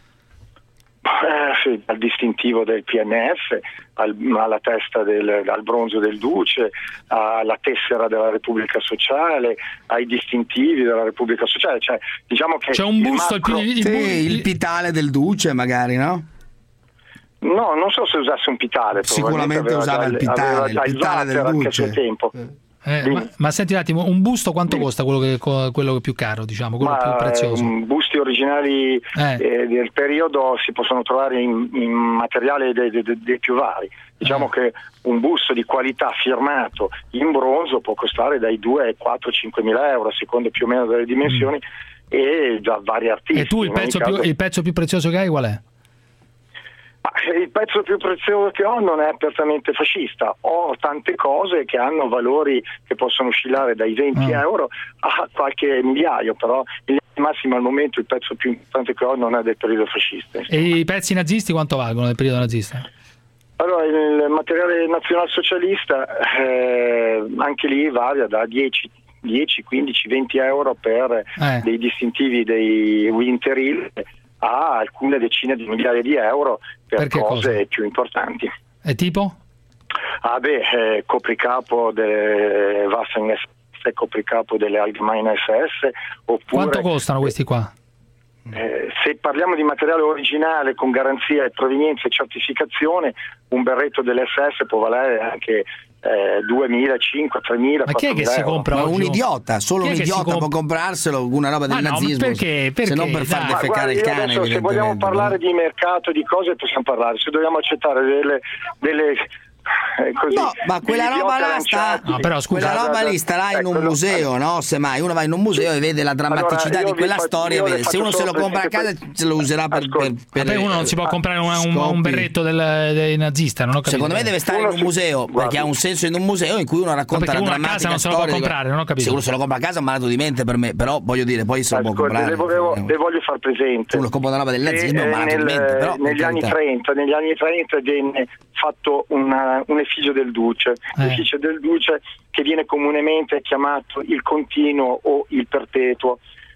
Eh, sì, al distintivo del P N F, al, alla testa del al bronzo del Duce, alla tessera della Repubblica Sociale, ai distintivi della Repubblica Sociale, cioè diciamo che c'è un busto il, macro... il, il, sì, il pitale del Duce magari, no? No, non so se usasse un pitale. Sicuramente usava il pitale, il pitale del Duce. Anche a suo tempo. Eh, ma, ma senti un attimo, un busto quanto costa quello che quello più caro, diciamo, quello ma, più prezioso? Um, busti originali eh. eh, del periodo si possono trovare in, in materiale dei, dei, dei più vari. Diciamo eh. che un busto di qualità firmato in bronzo può costare dai due, quattro, cinque mila euro, a seconda più o meno delle dimensioni, mm. e da vari artisti. E tu il pezzo, più, il pezzo più prezioso che hai qual è? Il pezzo più prezioso che ho non è apertamente fascista, ho tante cose che hanno valori che possono oscillare dai venti euro a qualche migliaio, però in massimo al momento il pezzo più importante che ho non è del periodo fascista. E i pezzi nazisti quanto valgono nel periodo nazista? Allora, il materiale nazionalsocialista eh, anche lì varia da dieci, quindici, venti euro per eh. dei distintivi dei Winter Hill a alcune decine di migliaia di euro per Perché cose cosa? più importanti. E tipo? Ah beh, eh, copricapo delle Waffen S S, copricapo delle Allgemeine S S, oppure... Quanto costano questi qua? Eh, se parliamo di materiale originale con garanzia e provenienza e certificazione, un berretto dell'S S può valere anche eh, duemila, cinquemila, tremila. Ma chi è che si compra ma oggi? un idiota, solo un idiota comp- può comprarselo una roba del ma no, nazismo, perché? Perché? se non per far Dai. defecare il cane. Adesso, se vogliamo parlare di mercato, di cose possiamo parlare, se dobbiamo accettare delle, delle eh, così, no, ma quella roba là sta, no, però, scusa, quella roba lì starà in un ecco, museo, no? Semmai uno va in un museo e vede la drammaticità allora, di quella faccio, storia, vede. Se uno se lo compra a casa se lo userà per, per, per Vabbè, uno non si può comprare un, un, un berretto del, del nazista, non ho capito. Secondo me deve stare uno in un museo, si... perché ha un senso in un museo in cui uno racconta la uno drammatica a casa non storia. Se lo può comprare, non ho capito. Se uno se lo compra a casa è un malato di mente per me, però voglio dire, poi se lo può comprare. Le volevo, le voglio far presente. Uno compra una roba del nazismo è un malato di mente, però negli anni trenta, negli anni trenta venne fatto una, un effigie del Duce, eh. l'effigie del Duce che viene comunemente chiamato il continuo o il perpetuo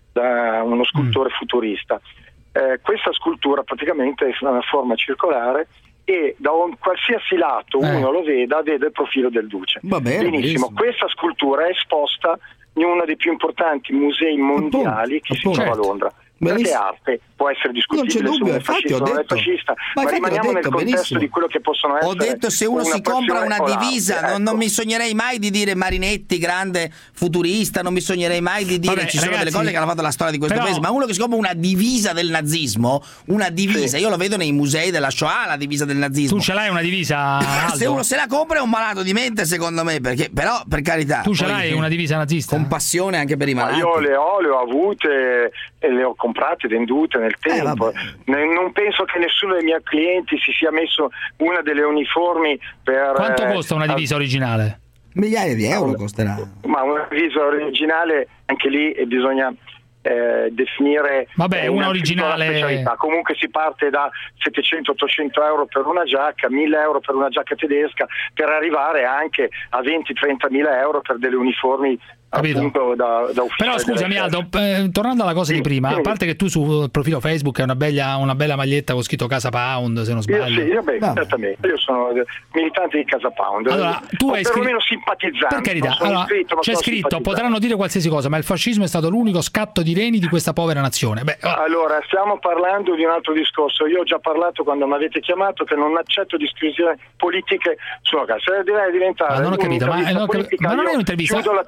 da uno scultore mm. futurista. Eh, questa scultura praticamente è una forma circolare e da un qualsiasi lato eh. uno lo veda, vede il profilo del Duce. Va bene, benissimo. benissimo. Questa scultura è esposta in uno dei più importanti musei mondiali che si trova a Londra. Perché arte può essere discutibile se uno è fascista o non è fascista, ma, ma rimaniamo detto, nel contesto benissimo. di quello che possono essere. Ho detto se uno una si compra una divisa, non, ecco. non mi sognerei mai di dire Marinetti, grande futurista, non mi sognerei mai di dire Vabbè, ci ragazzi, sono delle cose che hanno fatto la storia di questo però... paese, ma uno che si compra una divisa del nazismo, una divisa, sì. io lo vedo nei musei della Shoah, la divisa del nazismo. Tu ce l'hai una divisa? Aldo? Se uno se la compra è un malato di mente secondo me, perché però per carità. Tu ce l'hai una divisa nazista? Con passione anche per i malati. Ma io le ho, le ho avute e le ho comprate, vendute nel tempo. Eh, non penso che nessuno dei miei clienti si sia messo una delle uniformi per... Quanto eh, costa una divisa originale? Migliaia di euro costerà. Ma una divisa originale anche lì bisogna eh, definire Vabbè, eh, una originale specialità. Comunque si parte da settecento ottocento euro per una giacca, mille euro per una giacca tedesca, per arrivare anche a venti trenta mila euro per delle uniformi. Capito. Da, da però scusami Aldo, eh, tornando alla cosa sì, di prima, sì. a parte che tu sul profilo Facebook hai una bella, una bella maglietta con scritto Casa Pound, se non sbaglio. Io, sì, io, beh, certamente. Io sono militante di Casa Pound. Allora, tu hai perlomeno scritto... simpatizzante. Per carità, allora, iscritto, c'è scritto, potranno dire qualsiasi cosa, ma il fascismo è stato l'unico scatto di reni di questa povera nazione. Beh, allora. allora, stiamo parlando di un altro discorso. Io ho già parlato quando mi avete chiamato che non accetto discussioni politiche sulla casa. Se deve diventare ah, non ho capito, ma, non, politica, ma non è un'intervista. Chiudo la telefonata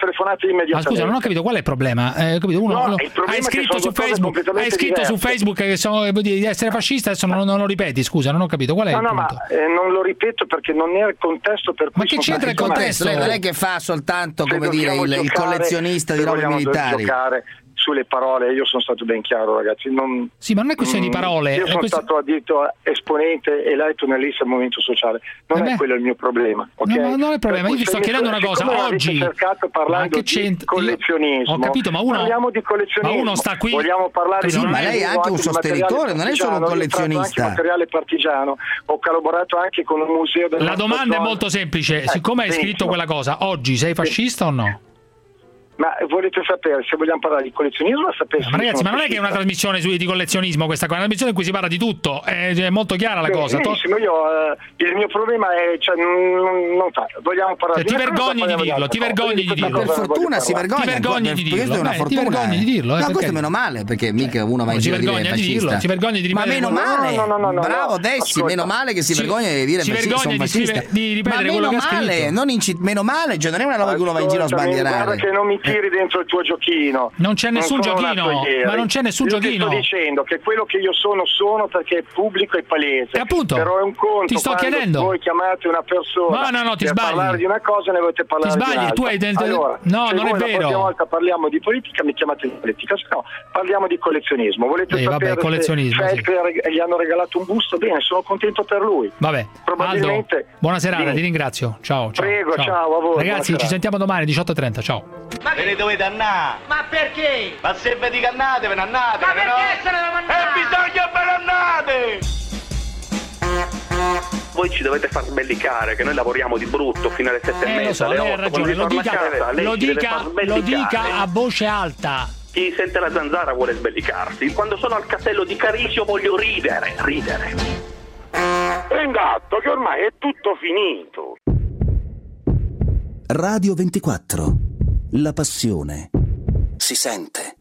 tutti immediatamente. Ma scusa, non ho capito qual è il problema. Eh, capito? Uno, No, uno- il problema hai è che scritto sono su due cose Facebook, completamente hai scritto su diverse. Facebook che sono, di essere fascista, adesso non, non lo ripeti, scusa, non ho capito qual è No, il no, punto. ma eh, non lo ripeto perché non era il contesto per cui Ma che sono c'entra stato il chiamato. contesto? Lei non è che fa soltanto, Se come dire, dobbiamo il, il giocare, collezionista di se robe vogliamo militari. giocare sulle parole, io sono stato ben chiaro, ragazzi. Non, Sì, ma non è questione di parole. Io è sono questione- stato addetto esponente eletto nella lista del Movimento Sociale. Non Vabbè. è quello il mio problema. ok? No, ma non è il problema, Per io cui ti sto se mi- chiedendo una cosa, siccome avete oggi- cercato parlando Ma che di c'entra- collezionismo. Ho capito, ma uno- parliamo di collezionismo. ma uno sta qui- Vogliamo parlare Sì, di ma lei è uso anche un di materiale sostenitore, non è solo un partigiano. Io ho fatto collezionista. anche materiale partigiano. Ho collaborato anche con un museo del La nostro domanda è zona. molto semplice, Eh, siccome hai benissimo. scritto quella cosa, oggi sei fascista o no? Ma volete sapere, se vogliamo parlare di collezionismo, sapere se Ma ragazzi, sono ma non è che è una fascista. trasmissione su- di collezionismo questa qua, è una trasmissione in cui si parla di tutto, è, è molto chiara la Sì, cosa. To- benissimo, io, eh, il mio problema è cioè, non, non fa. Vogliamo parlare Cioè, ti di una cosa, vergogni di parliamo dirlo, altre ti cose. vergogni di Questa dirlo. cosa Per non voglio fortuna si parlare. vergogna. Ti vergogni di Questo dirlo, è una eh, ti fortuna. vergogni di dirlo, eh, no, perché- questo è meno male, perché mica uno va in Si giro a dire vergogna è di dirlo, fascista. si vergogna di Ma ripetere meno quello- male. No, no, no, no, Bravo no. Dessi, Ascolta. meno male che si Si- vergogna di dire si fascista, vergogna sono di scrivere- fascista. di ripetere Ma quello meno che ha male, scritto. non inci- meno male, cioè non è una roba che uno va in giro a Ascoltami, sbandierare. Guarda che non mi tiri dentro il tuo giochino. Non c'è nessun sono giochino, nato ieri. ma non c'è nessun Io giochino. Ti sto dicendo che quello che io sono sono perché è pubblico e palese. E appunto, però è un conto ti sto quando chiedendo. voi chiamate una persona No, no, no, ti per sbagli. parlare di una cosa ne volete parlare Ti di sbagli, un'altra. tu hai del- del- Allora, no, se non è voi la vero. prossima volta parliamo di politica mi chiamate di politica, se no parliamo di collezionismo. Volete Eh, vabbè, sapere collezionismo, se sì. Feltri ha reg- gli hanno regalato un busto? Bene, sono contento per lui. Vabbè, Probabilmente- Aldo, buona serata, Dimmi. ti ringrazio. Ciao, ciao. Prego, ciao, a voi, buona Ragazzi, ci serata. sentiamo domani diciotto e trenta, ciao. Ma ve ne dovete andare? Ma perché? Ma se ve dico andate, ve ne andate. Ma perché se ne devono andare? E bisogna ve ne andate! Voi ci dovete far sbellicare che noi lavoriamo di brutto fino alle sette e Eh, lo mezza, so, alle lei ha otto, ragione, quando lo ritorna dica, a casa, lei lo ci deve dica, far lo sbellicare. dica a voce alta. Chi sente la zanzara vuole sbellicarsi. Quando sono al castello di Carisio voglio ridere, ridere. Prenda atto che ormai è tutto finito. Radio ventiquattro. La passione si sente.